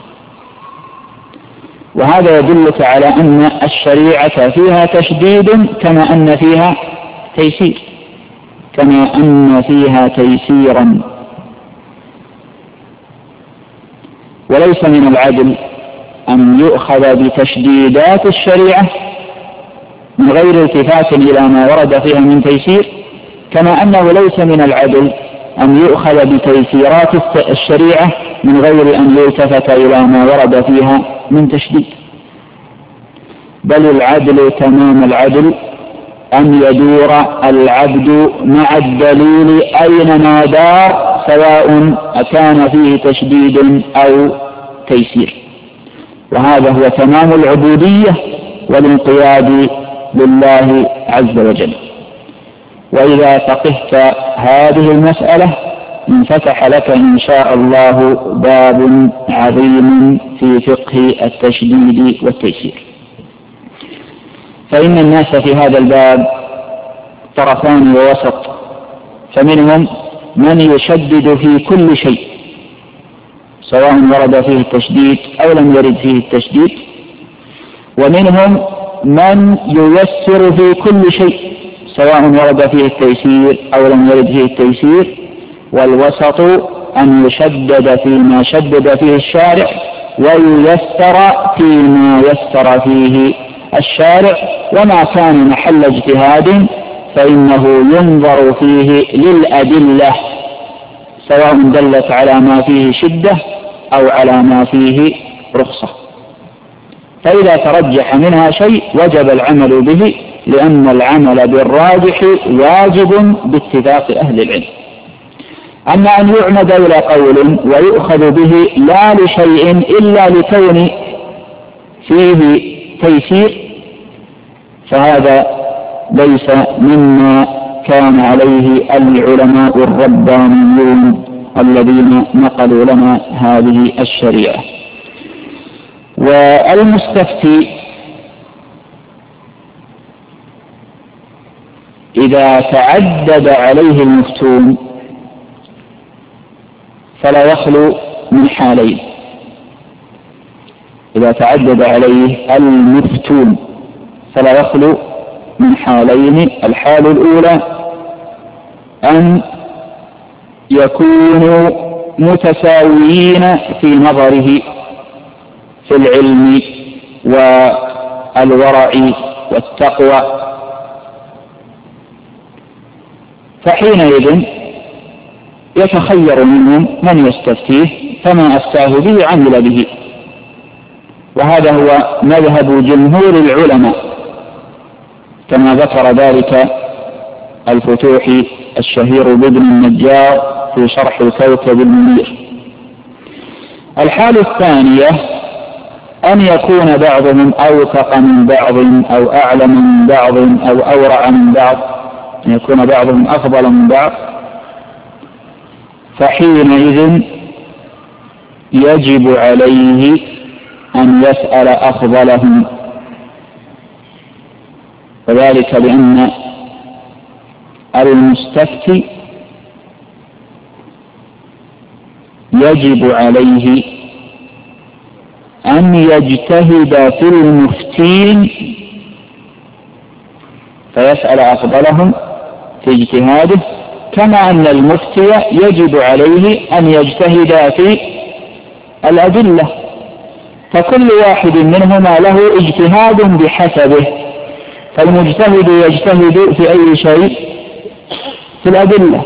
وهذا يدلك على أن الشريعة فيها تشديد كما أن فيها تيسير، كما أن فيها تيسيرا. وليس من العدل أن يؤخذ بتشديدات الشريعة من غير التفات إلى ما ورد فيها من تيسير، كما أنه ليس من العدل أن يؤخذ بتيسيرات الشريعة من غير أن يلتفت إلى ما ورد فيها من تشديد. بل العدل تمام العدل أن يدور العبد مع الدليل أينما دار، سواء أكان فيه تشديد أو تيسير. وهذا هو تمام العبودية والانقياد لله عز وجل. وإذا فقهت هذه المسألة انفتح لك إن شاء الله باب عظيم في فقه التشديد والتيسير. فإن الناس في هذا الباب طرفان ووسط، فمنهم من يشدد في كل شيء سواء ورد فيه التشديد أو لم يرد فيه التشديد، ومنهم من ييسر في كل شيء سواء ورد فيه التيسير أو لم يرد فيه التيسير. والوسط أن يشدد فيما شدد فيه الشارع وييسر فيما يسر فيه الشارع، وما كان محل اجتهاد فإنه ينظر فيه للأدلة سواء دلت على ما فيه شدة أو على ما فيه رخصة، فإذا ترجح منها شيء وجب العمل به، لأن العمل بالراجح واجب باتفاق أهل العلم. أما أن يعمد إلى قول ويؤخذ به لا لشيء إلا لكون فيه تيسير، فهذا ليس مما كان عليه العلماء الربانيون الذين نقلوا لنا هذه الشريعة. والمستفتي إذا تعدد عليه المفتون فلا يخلو من حالين. إذا تعدد عليه المفتون فلا يخلو من حالين: الحال الأولى أن يكونوا متساويين في نظره في العلم والورع والتقوى، فحينئذ يتخير منهم من يستفتيه، فما أفتاه به عمل به. وهذا هو مذهب جمهور العلماء كما ذكر ذلك الفتوحي الشهير بابن النجار في شرح الكوكب المنير. الحالة الثانية أن يكون بعضهم أوثق من بعض أو أعلم من بعض أو أورع من بعض، أن يكون بعضهم أفضل من بعض، فحينئذ يجب عليه أن يسأل أفضلهم، وذلك لأن المستفتي يجب عليه أن يجتهد في المفتين فيسأل أفضلهم في اجتهاده، كما أن المفتي يجب عليه أن يجتهد في الأدلة، فكل واحد منهما له اجتهاد بحسبه. فالمجتهد يجتهد في أي شيء؟ في الأدلة،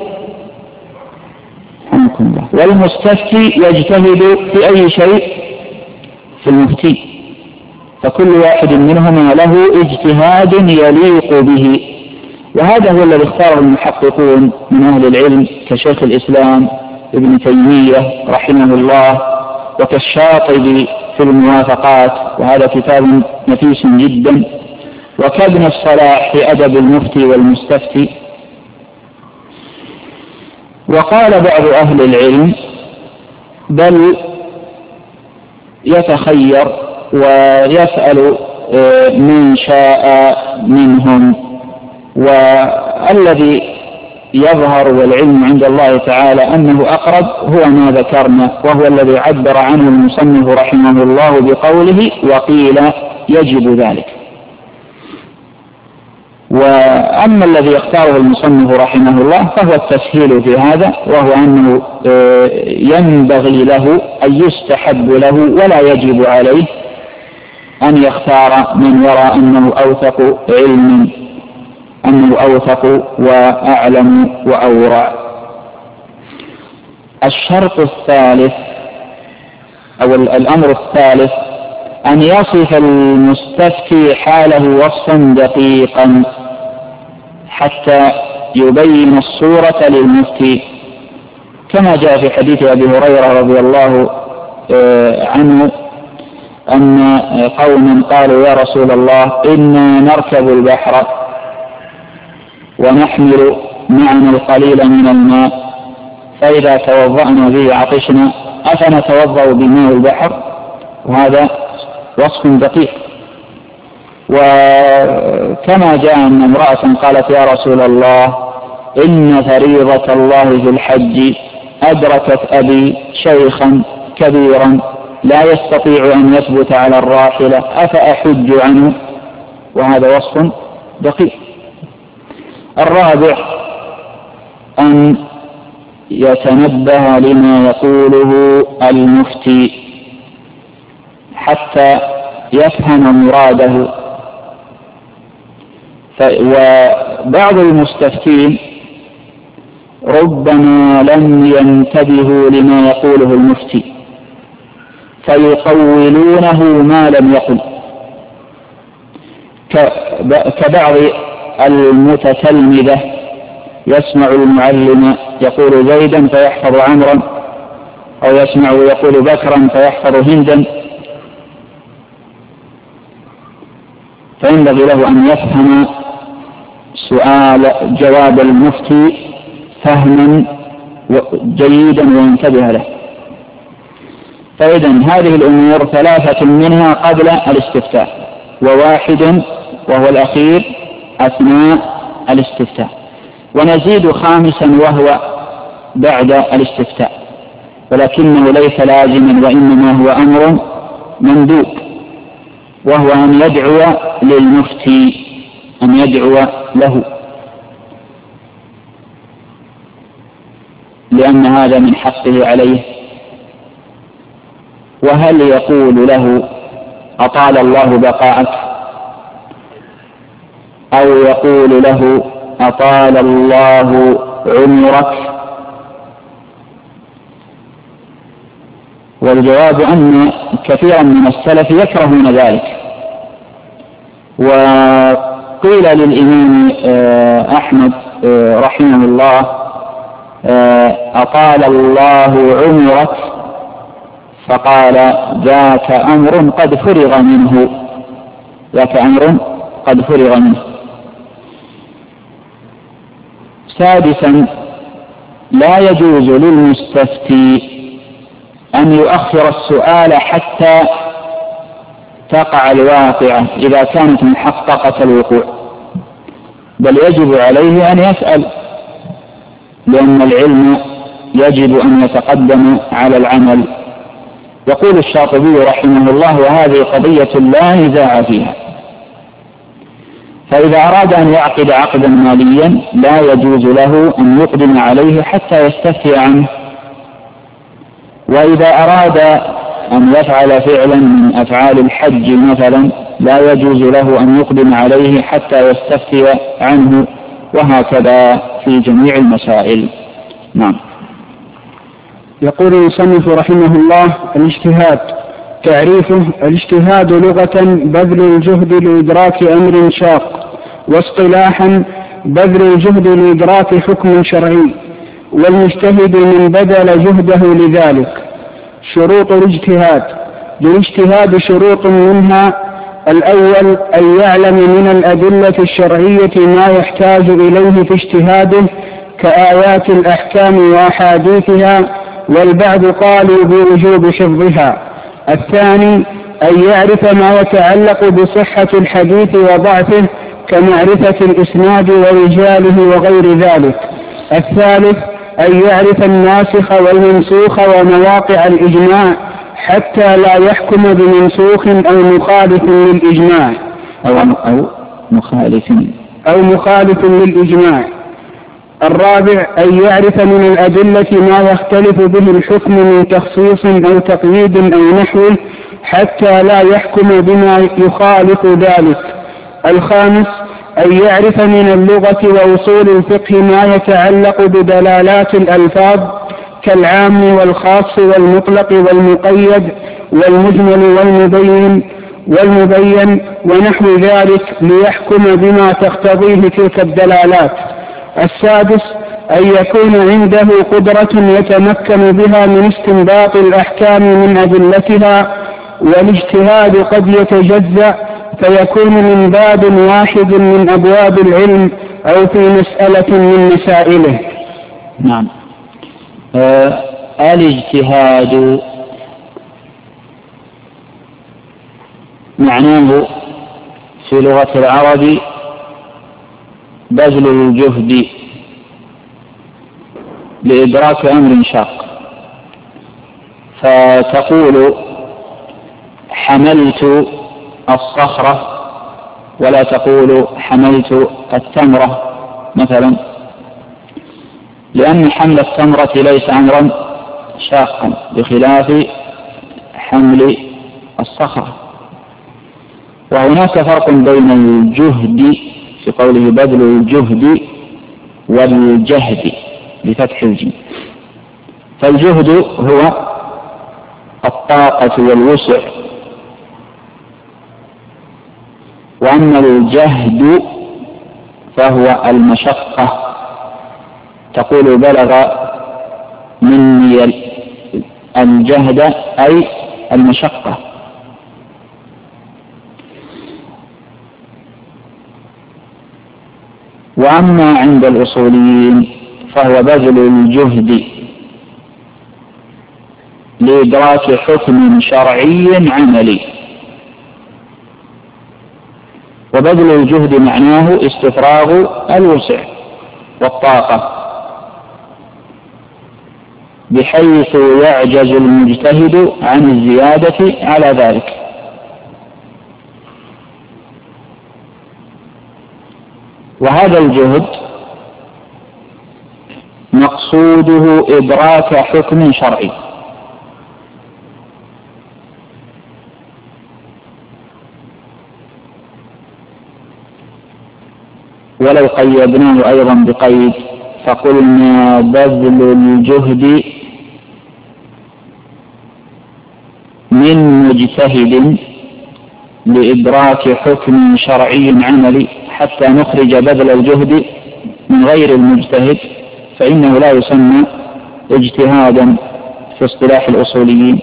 والمستفتي يجتهد في أي شيء؟ في المفتي. فكل واحد منهما له اجتهاد يليق به. وهذا هو الذي اختاره المحققون من أهل العلم كشيخ الإسلام ابن تيمية رحمه الله، وكالشاطبي في الموافقات، وهذا كتاب نفيس جدا، وكابن الصلاح في أدب المفتي والمستفتي. وقال بعض أهل العلم: بل يتخير ويسأل من شاء منهم. والذي يظهر والعلم عند الله تعالى أنه أقرب هو ما ذكرنا، وهو الذي عبر عنه المصنف رحمه الله بقوله وقيل يجب ذلك. وأما الذي يختاره المصنف رحمه الله فهو التسهيل في هذا، وهو أنه ينبغي له أن يستحب له ولا يجب عليه أن يختار من يرى أنه أوثق علما، أنه أوثق وأعلم وأورع. الشرط الثالث أو الأمر الثالث أن يصف المستفتي حاله وصفا دقيقا حتى يبين الصورة للمفتي، كما جاء في حديث أبي هريرة رضي الله عنه أن قوما قالوا يا رسول الله إنا نركب البحر ونحمل معنا القليل من الماء فإذا توضأنا به عطشنا أفنتوضأ بماء البحر؟ وهذا وصف دقيق. وكما جاء أن امرأة قالت يا رسول الله إن فريضة الله في الحج أدركت أبي شيخا كبيرا لا يستطيع أن يثبت على الراحلة أفأحج عنه؟ وهذا وصف دقيق. الرابع أن يتنبه لما يقوله المفتي حتى يفهم مراده. وبعض المستفتين ربما لم ينتبهوا لما يقوله المفتي فيقولونه ما لم يقل، كبعض المتتلمذة يسمع المعلم يقول زيدا فيحفظ عمرا، أو يسمع يقول بكرا فيحفظ هندا، فينبغي له أن يفهم جواب المفتي فهما جيدا وينتبه له. فإذا هذه الأمور ثلاثة منها قبل الاستفتاء، وواحد وهو الأخير أثناء الاستفتاء، ونزيد خامسا وهو بعد الاستفتاء، ولكنه ليس لازما وإنما هو أمر مندوب، وهو أن يدعو للمفتي، أن يدعو له، لأن هذا من حقه عليه. وهل يقول له أطال الله بقاءك، أو يقول له أطال الله عمرك؟ والجواب أن كثيرا من السلف يكرهون ذلك. وقيل للإمام أحمد رحمه الله أطال الله عمرك، فقال ذاك أمر قد فرغ منه، ذاك أمر قد فرغ منه. سادسا لا يجوز للمستفتي أن يؤخر السؤال حتى تقع الواقعة إذا كانت محققة الوقوع، بل يجب عليه أن يسأل، لأن العلم يجب أن يتقدم على العمل. يقول الشاطبي رحمه الله وهذه قضية لا نزاع فيها، فإذا أراد أن يعقد عقدا ماليا لا يجوز له أن يقدم عليه حتى يستفتي عنه، وإذا أراد أن يفعل فعلا من أفعال الحج مثلا لا يجوز له أن يقدم عليه حتى يستفتي عنه، وهكذا في جميع المسائل. نعم. يقول المصنف رحمه الله الاجتهاد. تعريفه: الاجتهاد لغة بذل الجهد لإدراك أمر شاق، واصطلاحا بذل الجهد لإدراك حكم شرعي، والمجتهد من بذل جهده لذلك. شروط الاجتهاد: للاجتهاد شروط، منها: الأول أن يعلم من الأدلة الشرعية ما يحتاج إليه في اجتهاده كآيات الأحكام وأحاديثها، والبعض قالوا بوجوب حفظها، الثاني أن يعرف ما يتعلق بصحة الحديث وضعفه كمعرفة الإسناد ورجاله وغير ذلك. الثالث أن يعرف الناسخ والمنسوخ ومواقع الإجماع حتى لا يحكم بمنسوخ أو مخالف للإجماع أو مخالف للإجماع. الرابع أن يعرف من الأدلة ما يختلف به الحكم من تخصيص أو تقييد أو نحوه حتى لا يحكم بما يخالف ذلك. الخامس أن يعرف من اللغة وأصول الفقه ما يتعلق بدلالات الألفاظ كالعام والخاص والمطلق والمقيد والمجمل والمبين ونحو ذلك ليحكم بما تقتضيه تلك الدلالات. السادس أن يكون عنده قدرة يتمكن بها من استنباط الأحكام من أدلتها، والاجتهاد قد يتجزأ فيكون من باب واحد من أبواب العلم أو في مسألة من مسائله. نعم. الاجتهاد معناه في لغة العرب بذل الجهد لإدراك أمر شاق، فتقول حملت الصخرة ولا تقول حملت التمرة مثلا، لأن حمل التمرة ليس أمرا شاقا بخلاف حمل الصخرة. وهناك فرق بين الجهد في قوله بذل الجهد والجهد بفتح الجيم. فالجهد هو الطاقة والوسع، وأما الجهد فهو المشقة. تقول بلغ مني الجهد أي المشقة. وأما عند الأصوليين فهو بذل الجهد لإدراك حكم شرعي عملي. وبذل الجهد معناه استفراغ الوسع والطاقة بحيث يعجز المجتهد عن الزيادة على ذلك. وهذا الجهد مقصوده إدراك حكم شرعي، ولو قيدناه أيضا بقيد فقلنا بذل الجهد من مجتهد لإدراك حكم شرعي عملي حتى نخرج بذل الجهد من غير المجتهد فإنه لا يسمى اجتهادا في اصطلاح الأصوليين.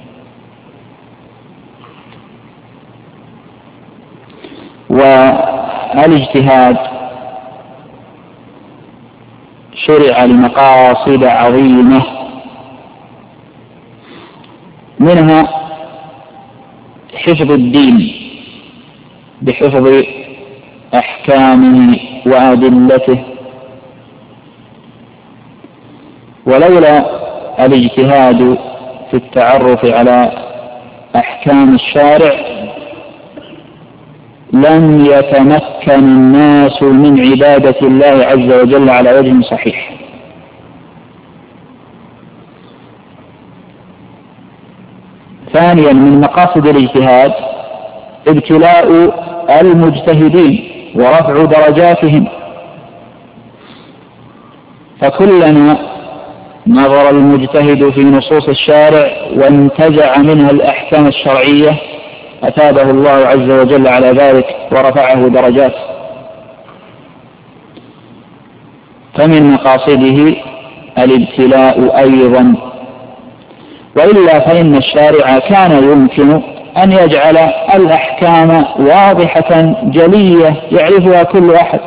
والاجتهاد شرع لمقاصد عظيمة، منها حفظ الدين بحفظ أحكامه وأدلته. ولولا الاجتهاد في التعرف على أحكام الشارع لم يتمكن الناس من عبادة الله عز وجل على وجه صحيح. ثانيا من مقاصد الاجتهاد ابتلاء المجتهدين ورفع درجاتهم، فكلما نظر المجتهد في نصوص الشارع وانتزع منها الأحكام الشرعية أثابه الله عز وجل على ذلك ورفعه درجات. فمن مقاصده الابتلاء أيضا، وإلا فإن الشارع كان يمكن أن يجعل الأحكام واضحة جلية يعرفها كل أحد،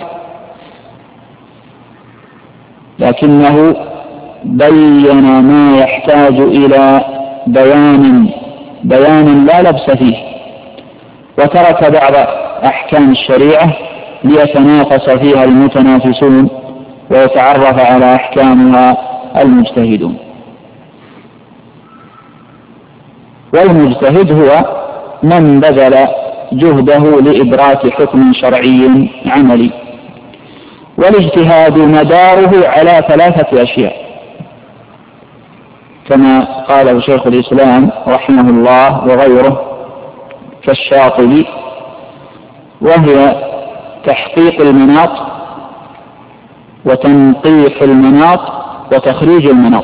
لكنه بين ما يحتاج إلى بيان بيانا لا لبس فيه، وترك بعض أحكام الشريعة ليتنافس فيها المتنافسون ويتعرف على أحكامها المجتهدون. والمجتهد هو من بذل جهده لإدراك حكم شرعي عملي. والاجتهاد مداره على 3 أشياء كما قاله شيخ الإسلام رحمه الله وغيره كالشاطبي، وهي تحقيق المناط وتنقيح المناط وتخريج المناط.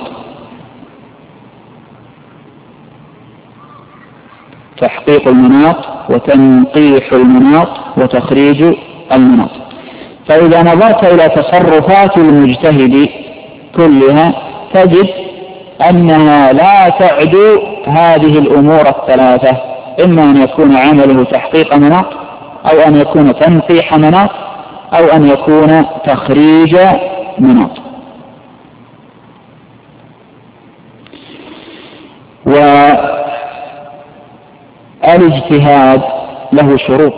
تحقيق المناط وتنقيح المناط وتخريج المناط. فإذا نظرت إلى تصرفات المجتهد كلها تجد أنها لا تعدو هذه الأمور 3، إما أن يكون عمله تحقيق مناط، أو أن يكون تنقيح مناط، أو أن يكون تخريج مناط. والاجتهاد له شروط،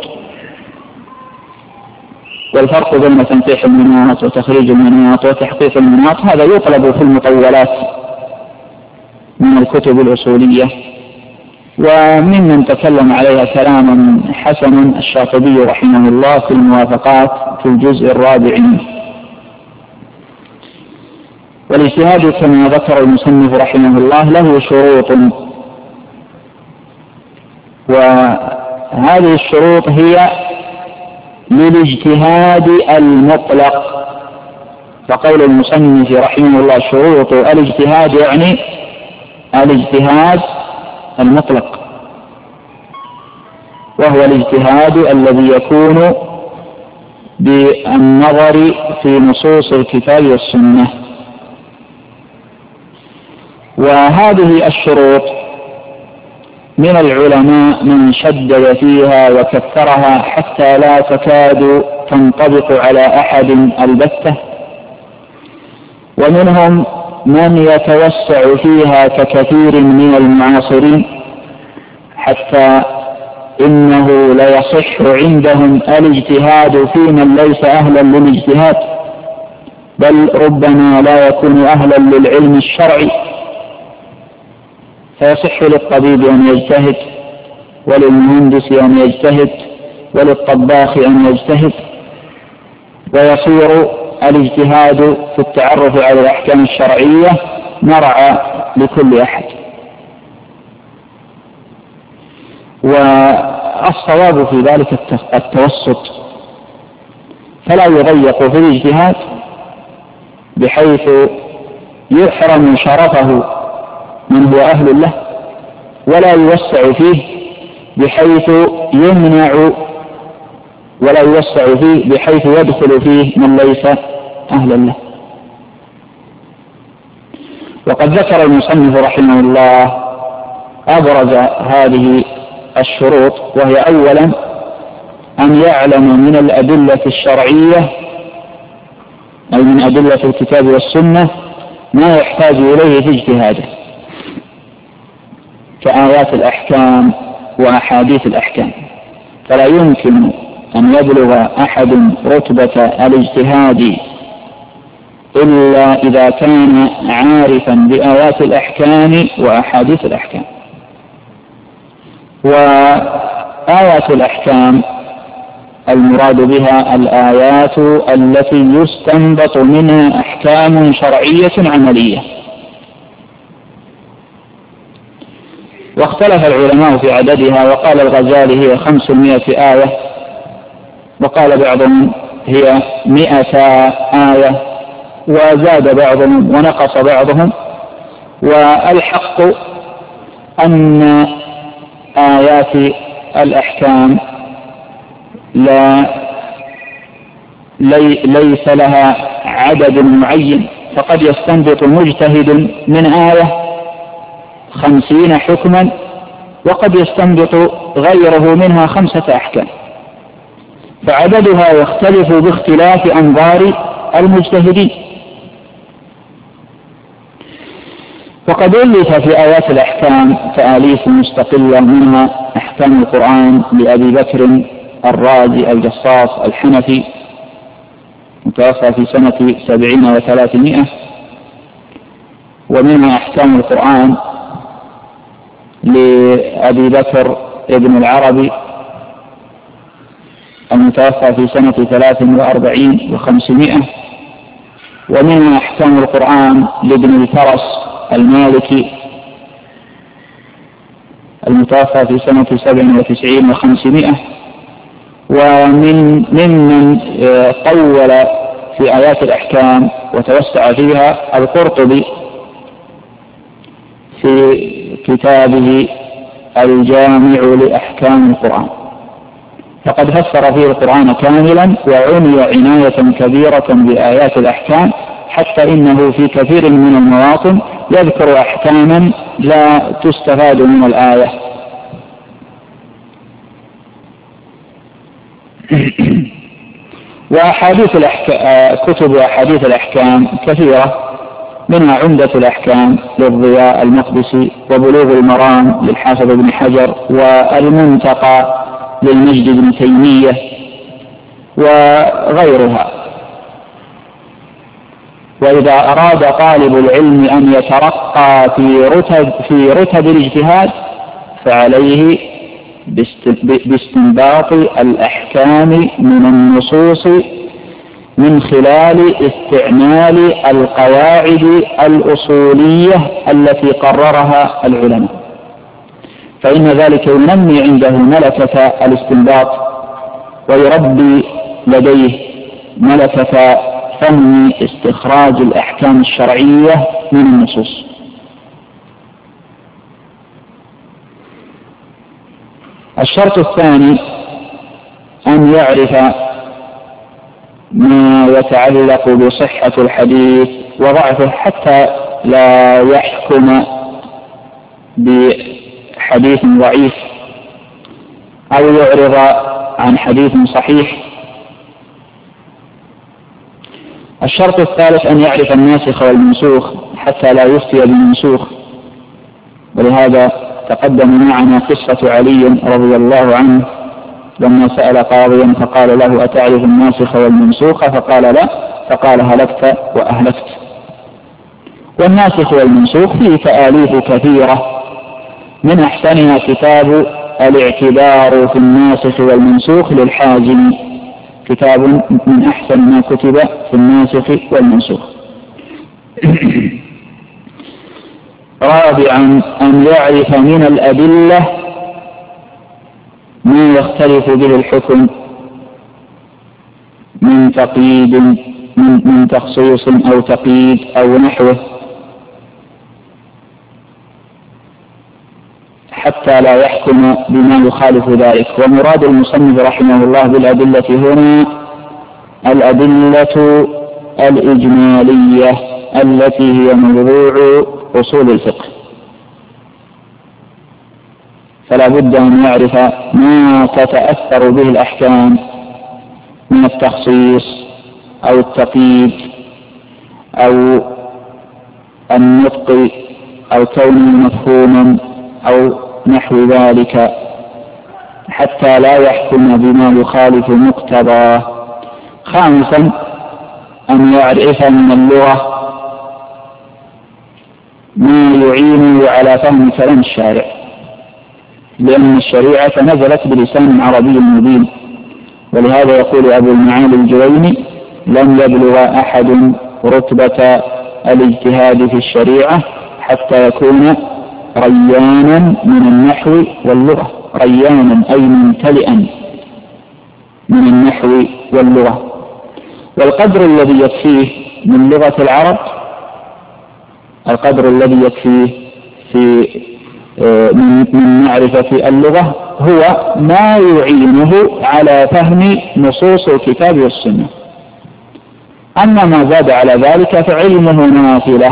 والفرق بين تنقيح المناط وتخريج المناط وتحقيق المناط هذا يطلب في المطولات من الكتب الأصولية، وممن تكلم عليها كلاما حسنا الشاطبي رحمه الله في الموافقات في الجزء 4. والاجتهاد كما ذكر المصنف رحمه الله له شروط، وهذه الشروط هي للاجتهاد المطلق. فقول المصنف رحمه الله شروط الاجتهاد يعني الاجتهاد المطلق، وهو الاجتهاد الذي يكون بالنظر في نصوص الكتاب والسنة. وهذه الشروط من العلماء من شدد فيها وكثرها حتى لا تكاد تنطبق على أحد البتة، ومنهم من يتوسع فيها ككثير من المعاصرين حتى إنه ليصح عندهم الاجتهاد في من ليس أهلا للاجتهاد، بل ربما لا يكون أهلا للعلم الشرعي، فيصح للطبيب أن يجتهد، وللمهندس أن يجتهد، وللطباخ أن يجتهد، ويصير الاجتهاد في التعرف على الأحكام الشرعية مرعى لكل أحد. والصواب في ذلك التوسط، فلا يضيق في الاجتهاد بحيث يحرم شرفه من هو أهل له، ولا يوسع فيه بحيث يمنع، ولا يوسع فيه بحيث يدخل فيه من ليس أهلا له. وقد ذكر المصنف رحمه الله أبرز هذه الشروط، وهي أولا أن يعلم من الأدلة الشرعية أي من أدلة الكتاب والسنة ما يحتاج إليه في اجتهاده كآيات الأحكام وأحاديث الأحكام. فلا يمكن أن يبلغ أحد رتبة الاجتهاد إلا إذا كان عارفا بآيات الأحكام وأحاديث الأحكام. وآيات الأحكام المراد بها الآيات التي يستنبط منها أحكام شرعية عملية. واختلف العلماء في عددها، وقال الغزالي هي 500 آية، وقال بعضهم هي 100 آية، وزاد بعضهم ونقص بعضهم. والحق أن آيات الأحكام ليس لها عدد معين، فقد يستنبط مجتهد من آية 50 حكما، وقد يستنبط غيره منها 5 أحكام، فعددها يختلف باختلاف أنظار المجتهدين. وقد ألف في آيات الأحكام تآليف مستقلة، منها أحكام القرآن لأبي بكر الرازي الجصاص الحنفي متوفى في سنة 70 و300، ومنها أحكام القرآن لأبي بكر ابن العربي المتوفى في سنة 43 و500، ومنها أحكام القرآن لابن الفرس المالكي المتوفى في سنة 97 و500، وممن طول في آيات الأحكام وتوسع فيها القرطبي في كتابه الجامع لأحكام القرآن، فقد فسر فيه القرآن كاملا وعني عناية كبيرة بآيات الأحكام، حتى إنه في كثير من المواطن يذكر أحكاما لا تستفاد من الآية. كتب أحاديث الأحكام كثيرة، منها عمدة الأحكام للضياء المقدسي، وبلوغ المرام للحافظ ابن حجر، والمنتقى للمجد بن تيمية وغيرها. وإذا أراد طالب العلم أن يترقى في رتب الاجتهاد فعليه باستنباط الأحكام من النصوص من خلال استعمال القواعد الأصولية التي قررها العلماء، فإن ذلك ينمي عنده ملكة الاستنباط ويربي لديه ملكة فهم استخراج الأحكام الشرعية من النصوص. الشرط الثاني أن يعرف ما يتعلق بصحة الحديث وضعفه، حتى لا يحكم بحديث ضعيف أو يعرض عن حديث صحيح. الشرط الثالث أن يعرف الناسخ والمنسوخ حتى لا يفتي بالمنسوخ، ولهذا تقدم معنا قصة علي رضي الله عنه لما سأل قاضيا فقال له: أتعرف الناسخ والمنسوخ؟ فقال: لا، فقال: هلكت وأهلكت. والناسخ والمنسوخ فيه تآليف كثيرة، من أحسنها كتاب الاعتبار في الناسخ والمنسوخ للحازمي، كتاب من أحسن ما كتب في الناسخ والمنسوخ. رابعا أن يعرف من الأدلة ما يختلف به الحكم من تقييد من تخصيص أو تقييد أو نحوه، حتى لا يحكم بما يخالف ذلك. ومراد المصنف رحمه الله بالأدلة هنا الأدلة الإجمالية التي هي موضوع أصول الفقه، فلا بد أن يعرف ما تتأثر به الأحكام من التخصيص أو التقييد أو النطق أو كونه مفهوما أو نحو ذلك، حتى لا يحكم بما يخالف مقتضاه. خامسا أن يعرف من اللغة ما يعينه على فهم كلام الشارع، لأن الشريعة نزلت بلسان عربي مبين، ولهذا يقول أبو المعالي الجويني: لم يبلغ أحد رتبة الاجتهاد في الشريعة حتى يكون ريانا من النحو واللغة، ريانا أي ممتلئا من النحو واللغة. والقدر الذي يكفيه من لغة العرب، القدر الذي يكفيه من معرفة اللغة هو ما يعينه على فهم نصوص الكتاب والسنة. أما ما زاد على ذلك فعلمه نافلة،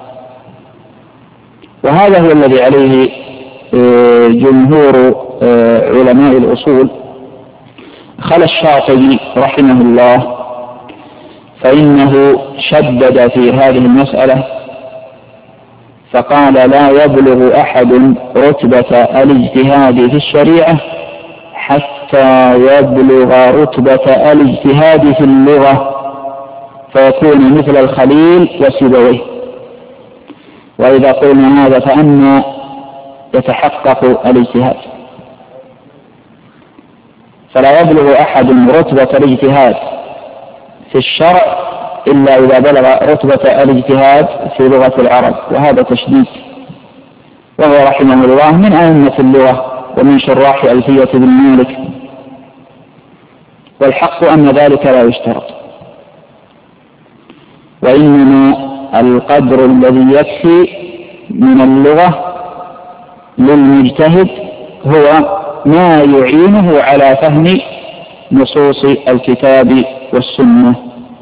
وهذا هو الذي عليه جمهور علماء الأصول. خلا الشاطبي رحمه الله فإنه شدد في هذه المسألة فقال لا يبلغ أحد رتبة الاجتهاد في الشريعة حتى يبلغ رتبة الاجتهاد في اللغة فيكون مثل الخليل وسيبويه. وإذا قلنا هذا فأنا يتحقق الاجتهاد؟ فلا يبلغ أحد رتبة الاجتهاد في الشرع إلا إذا بلغ رتبة الاجتهاد في لغة العرب، وهذا تشديد. وهو رحمه الله من أئمة اللغة ومن شراح ألفية بن مالك، والحق أن ذلك لا يشترط، وإنما القدر الذي يكفي من اللغة للمجتهد هو ما يعينه على فهم نصوص الكتاب والسنة.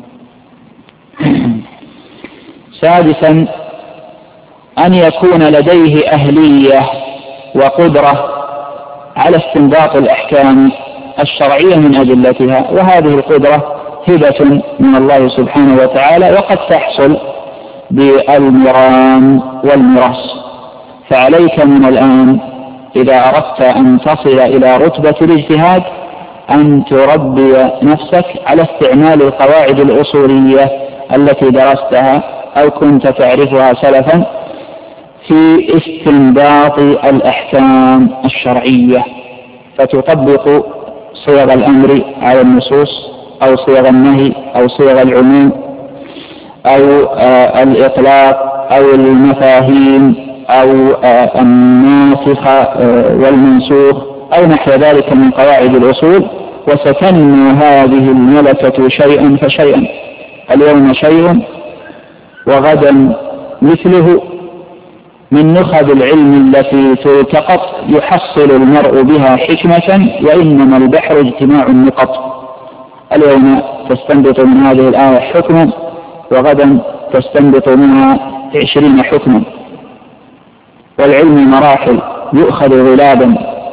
سادسا أن يكون لديه أهلية وقدرة على استنباط الأحكام الشرعية من أدلتها، وهذه القدرة هبة من الله سبحانه وتعالى، وقد تحصل بالمرام والمراس. فعليك من الآن إذا أردت أن تصل إلى رتبة الاجتهاد أن تربي نفسك على استعمال القواعد الأصولية التي درستها أو كنت تعرفها سلفا في استنباط الأحكام الشرعية، فتطبق صيغ الأمر على النصوص أو صيغ النهي أو صيغ العموم أو الإطلاق أو المفاهيم أو الناسخ والمنسوخ أو نحو ذلك من قواعد الأصول، وستنمو هذه الملكة شيئا فشيئا، اليوم شيء وغدا مثله، من نخب العلم التي تلتقط يحصل المرء بها حكمة، وإنما البحر اجتماع النقط. اليوم تستنبط من هذه الآية حكما، وغدا تستنبط منها 20 حكما. والعلم مراحل يؤخذ غلابا.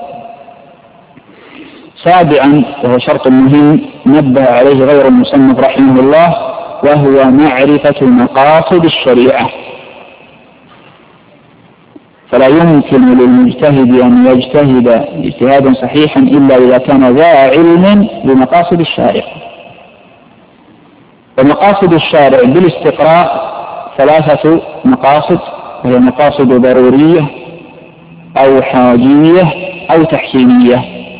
سابعا وهو شرط مهم نبه عليه غير المصنف رحمه الله، وهو معرفة مقاصد الشريعة. فلا يمكن للمجتهد أن يجتهد اجتهادا صحيحا إلا إذا كان ذا علم بمقاصد الشارع. ومقاصد الشارع بالاستقراء 3 مقاصد، وهي مقاصد ضرورية أو حاجية أو تحسينية.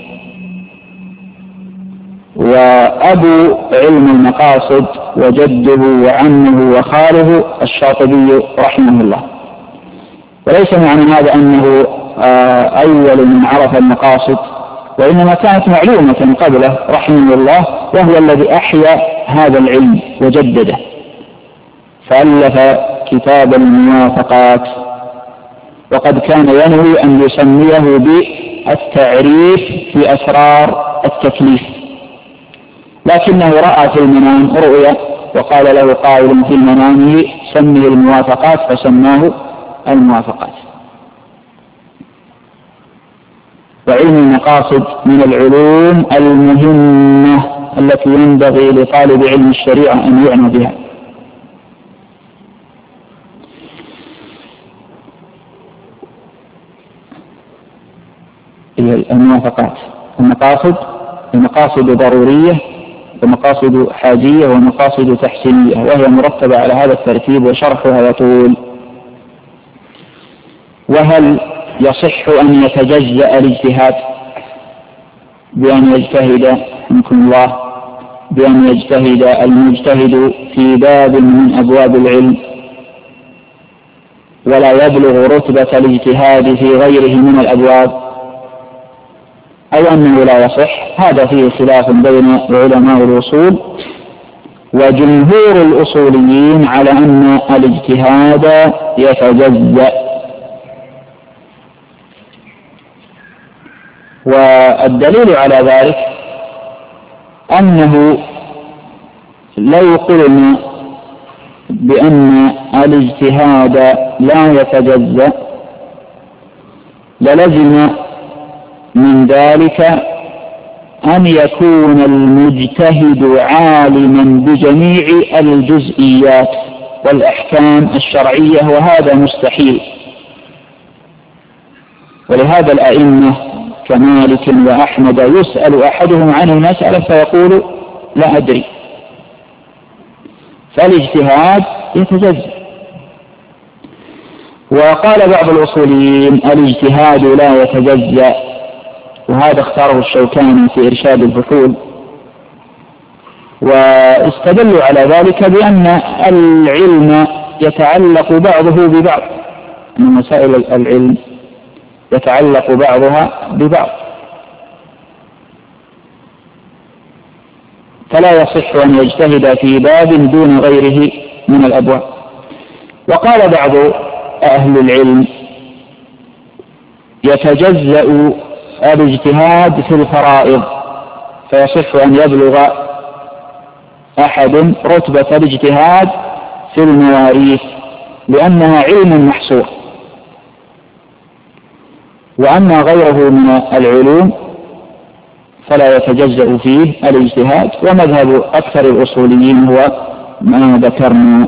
وأبو علم المقاصد وجده وعمه وخاله الشاطبي رحمه الله. وليس معنى هذا أنه أول من عرف المقاصد، وإنما كانت معلومة قبله رحمه الله، وهو الذي أحيا هذا العلم وجدده، فألف كتاب الموافقات، وقد كان ينوي أن يسميه بالتعريف في أسرار التكليف، لكنه رأى في المنام رؤيا وقال له قائل في المنامه سمه الموافقات، فسماه الموافقات. وعلم المقاصد من العلوم المهمة التي ينبغي لطالب علم الشريعة أن يعنى بها. الموافقات، المقاصد ضرورية ومقاصد حاجية ومقاصد تحسينية، وهي مرتبة على هذا الترتيب وشرحها يطول. وهل يصح أن يتجزأ الاجتهاد بأن يجتهد منكم الله بأن يجتهد المجتهد في باب من أبواب العلم ولا يبلغ رتبة الاجتهاد في غيره من الأبواب، أو أنه لا يصح؟ هذا فيه خلاف بين علماء الأصول، وجمهور الأصوليين على أن الاجتهاد يتجزأ. والدليل على ذلك أنه لو قلنا بأن الاجتهاد لا يتجزأ للزم من ذلك أن يكون المجتهد عالما بجميع الجزئيات والأحكام الشرعية، وهذا مستحيل. ولهذا الأئمة كمالك وأحمد يسأل أحدهم عن المسألة فيقول لا أدري، فالاجتهاد يتجزأ. وقال بعض الأصوليين الاجتهاد لا يتجزأ، وهذا اختاره الشوكاني في إرشاد الفحول، واستدلوا على ذلك بأن العلم يتعلق بعضه ببعض، أن مسائل العلم يتعلق بعضها ببعض، فلا يصح أن يجتهد في باب دون غيره من الأبواب. وقال بعض أهل العلم يتجزأ الاجتهاد في الفرائض، فيصح أن يبلغ أحد رتبة الاجتهاد في المواريث لأنها علم محصور. وأما غيره من العلوم فلا يتجزأ فيه الاجتهاد، ومذهب أكثر الأصوليين هو ما ذكرنا.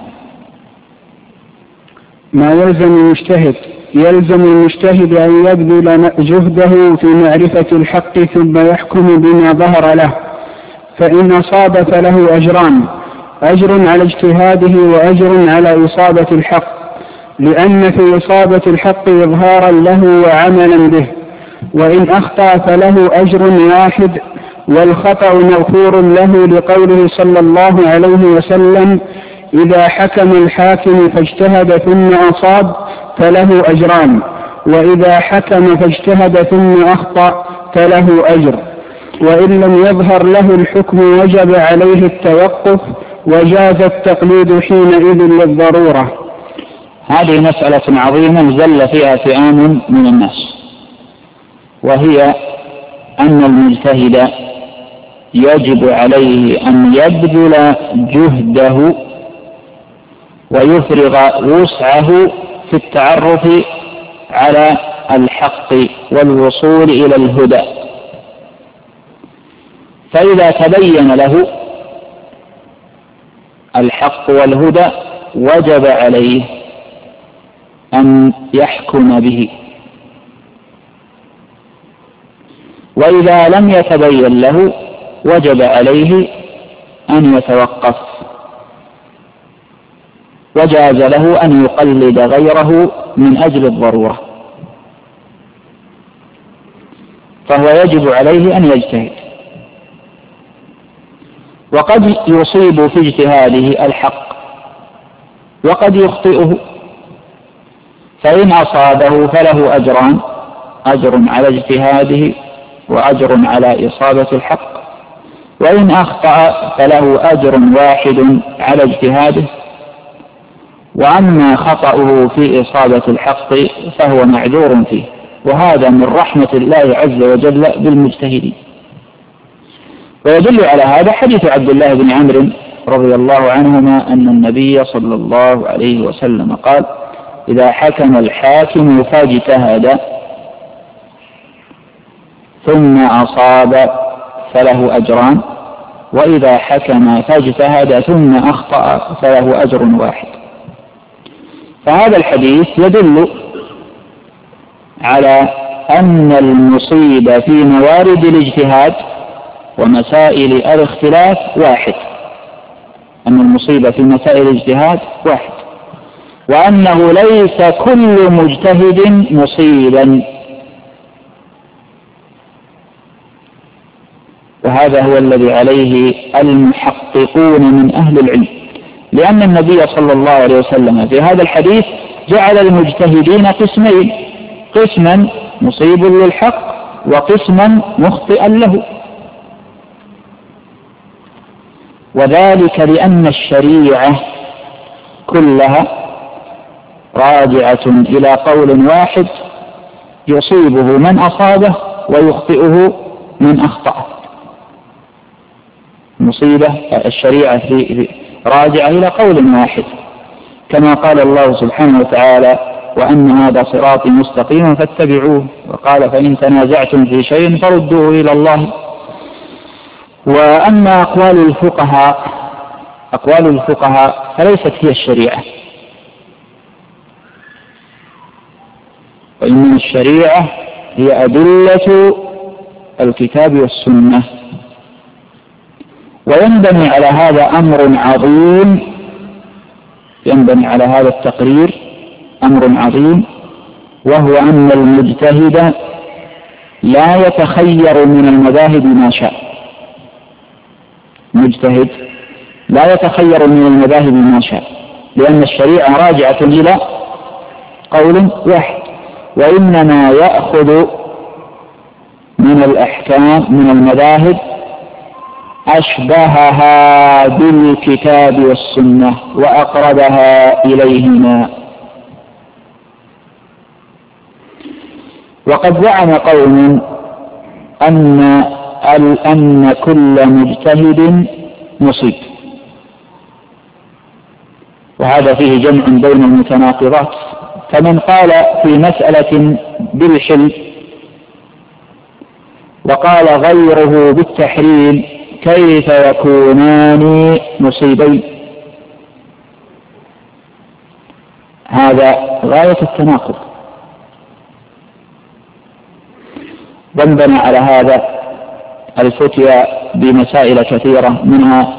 ما يلزم المجتهد: يلزم المجتهد أن يبذل جهده في معرفة الحق ثم يحكم بما ظهر له، فإن أصاب فله أجران: أجر على اجتهاده وأجر على إصابة الحق، لأن في إصابة الحق إظهارا له وعملا به، وإن أخطأ فله أجر واحد والخطأ مغفور له، لقوله صلى الله عليه وسلم: إذا حكم الحاكم فاجتهد ثم أصاب فله أجران، وإذا حكم فاجتهد ثم أخطأ فله أجر، وإن لم يظهر له الحكم وجب عليه التوقف، وجاز التقليد حينئذ للضرورة. هذه مسألة عظيمة زل فيها فئام من الناس، وهي أن المجتهد يجب عليه أن يبذل جهده ويفرغ وسعه في التعرف على الحق والوصول إلى الهدى، فإذا تبين له الحق والهدى وجب عليه أن يحكم به، وإذا لم يتبين له وجب عليه أن يتوقف، وجاز له أن يقلد غيره من أجل الضرورة، فهو يجب عليه أن يجتهد. وقد يصيب في اجتهاده الحق وقد يخطئه، فإن أصابه فله أجران: أجر على اجتهاده وأجر على إصابة الحق، وإن أخطأ فله أجر واحد على اجتهاده، وأما خطأه في إصابة الحق فهو معذور فيه، وهذا من رحمة الله عز وجل بالمجتهدين. ويدل على هذا حديث عبد الله بن عمرو رضي الله عنهما أن النبي صلى الله عليه وسلم قال: إذا حكم الحاكم فاجتهد ثم أصاب فله أجران، وإذا حكم فاجتهد ثم أخطأ فله أجر واحد. فهذا الحديث يدل على أن المصيب في موارد الاجتهاد ومسائل الاختلاف واحد، أن المصيب في مسائل الاجتهاد واحد، وأنه ليس كل مجتهد مصيبا. وهذا هو الذي عليه المحققون من أهل العلم، لأن النبي صلى الله عليه وسلم في هذا الحديث جعل المجتهدين قسمين: قسما مصيب للحق وقسما مخطئا له، وذلك لأن الشريعة كلها راجعة إلى قول واحد يصيبه من أصابه ويخطئه من أخطأه. مصيبة الشريعة راجعة إلى قول واحد، كما قال الله سبحانه وتعالى: وأن هذا صراطي مستقيما فاتبعوه، وقال: فإن تنازعتم في شيء فردوه إلى الله. وأما أقوال الفقهاء أقوال الفقهاء فليست هي الشريعة، وإن الشريعة هي أدلة الكتاب والسنة. وينبني على هذا أمر عظيم، ينبني على هذا التقرير أمر عظيم، وهو أن المجتهد لا يتخير من المذاهب ما شاء. مجتهد لا يتخير من المذاهب ما شاء، لأن الشريعة راجعة إلى قول واحد، وإنما يأخذ من الأحكام من المذاهب أشبهها بالكتاب والسنة وأقربها إليهما. وقد زعم قوم أن كل مجتهد مصيب، وهذا فيه جمع بين المتناقضات. فمن قال في مسألة بالحل وقال غيره بالتحريم كيف يكونان مصيبين؟ هذا غاية التناقض. وانبنى على هذا الفتيا بمسائل كثيرة، منها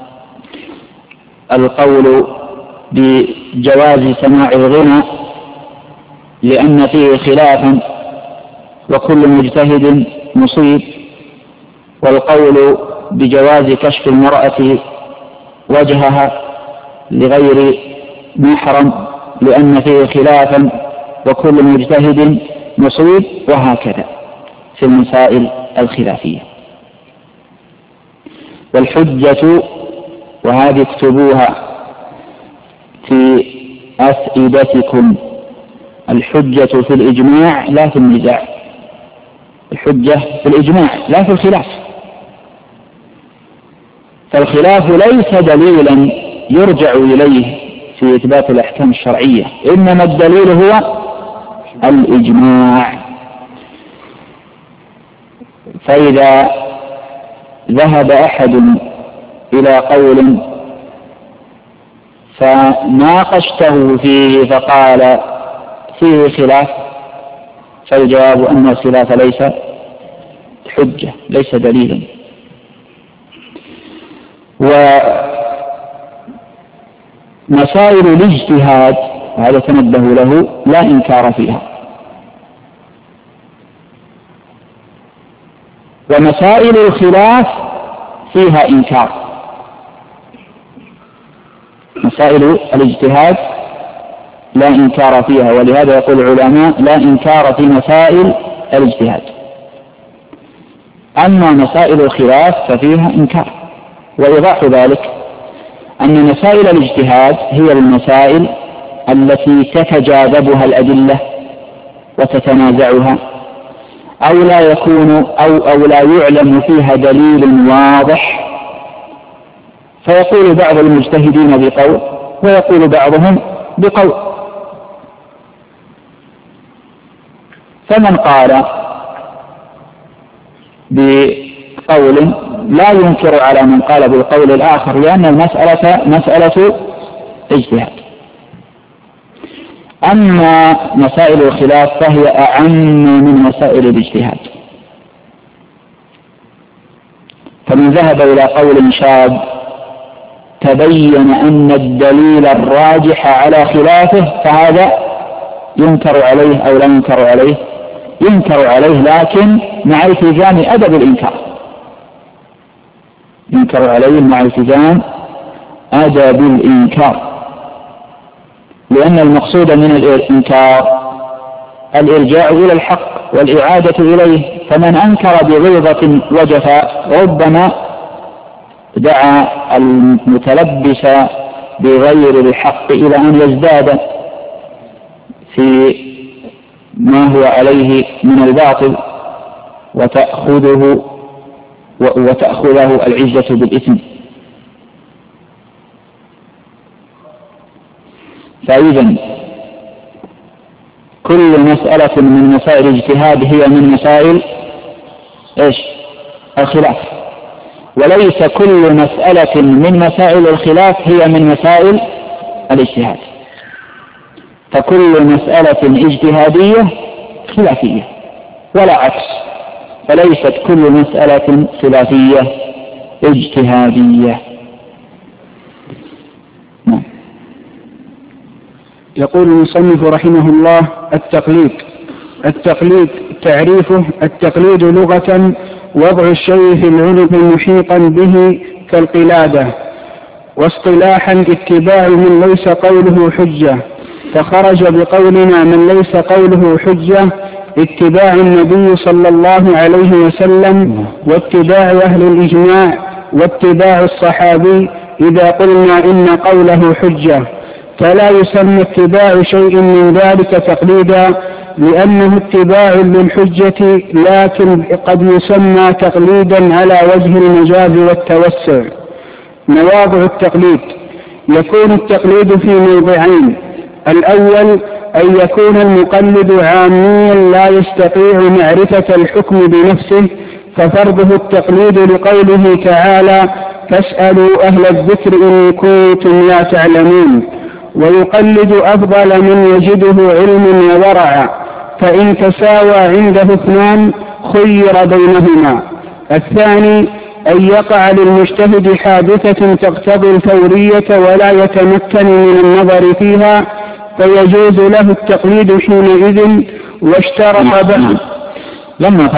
القول بجواز سماع الغنى لأن فيه خلافا وكل مجتهد مصيب، والقول بجواز كشف المرأة وجهها لغير محرم لأن فيه خلافا وكل مجتهد مصيب، وهكذا في المسائل الخلافية. والحجة، وهذه اكتبوها في أسئلتكم، الحجة في الإجماع لا في النزاع، الحجة في الإجماع لا في الخلاف. فالخلاف ليس دليلا يرجع إليه في إثبات الأحكام الشرعية، إنما الدليل هو الإجماع. فإذا ذهب أحد إلى قول فناقشته فيه فقال فيه خلاف، فالجواب أن الخلاف ليس حجة، ليس دليلا. ومسائل الاجتهاد هذا تنبه له لا إنكار فيها، ومسائل الخلاف فيها إنكار. مسائل الاجتهاد لا إنكار فيها، ولهذا يقول العلماء لا إنكار في مسائل الاجتهاد. أما مسائل الخلاف ففيها إنكار. وإيضاح ذلك أن مسائل الاجتهاد هي المسائل التي تتجاذبها الأدلة وتتنازعها، أو لا يكون أو لا يعلم فيها دليل واضح، فيقول بعض المجتهدين بقول ويقول بعضهم بقول. فمن قال بقول لا ينكر على من قال بالقول الآخر، لأن المسألة مسألة اجتهاد. أما مسائل الخلاف فهي أعم من مسائل الاجتهاد. فمن ذهب إلى قول شاذ تبين أن الدليل الراجح على خلافه فهذا ينكر عليه أو لا ينكر عليه؟ ينكر عليه، لكن مع التزام أدب الإنكار. ينكر عليه مع التزام أدب الإنكار، لأن المقصود من الإنكار الإرجاع إلى الحق والإعادة إليه. فمن أنكر بغيظة وجفاء ربما دعا المتلبس بغير الحق إلى أن يزداد في ما هو عليه من الباطل وتأخذه العزة بالإثم. فإذا كل مسألة من مسائل الاجتهاد هي من مسائل الخلاف. وليس كل مسألة من مسائل الخلاف هي من مسائل الاجتهاد، فكل مسألة اجتهادية خلافية ولا عكس، فليست كل مسألة خلافية اجتهادية. يقول المصنف رحمه الله: التقليد تعريفه: التقليد لغة وضع الشيء في العنق محيطا به كالقلادة، واصطلاحا اتباع من ليس قوله حجة، فخرج بقولنا من ليس قوله حجة اتباع النبي صلى الله عليه وسلم واتباع أهل الإجماع واتباع الصحابي إذا قلنا إن قوله حجة، فلا يسمى اتباع شيء من ذلك تقليدا لأنه اتباع للحجة، لكن قد يسمى تقليدا على وجه المجاز والتوسع. مواضع التقليد: يكون التقليد في موضعين: الأول أن يكون المقلد عاميا لا يستطيع معرفة الحكم بنفسه، ففرضه التقليد لقوله تعالى: فاسألوا أهل الذكر إن كنتم لا تعلمون، ويقلد أفضل من يجده علم وورع، فإن تساوى عنده اثنان خير بينهما. الثاني أن يقع للمجتهد حادثة تقتضي الفورية ولا يتمكن من النظر فيها، فيجوز له التقليد حينئذ، واشترط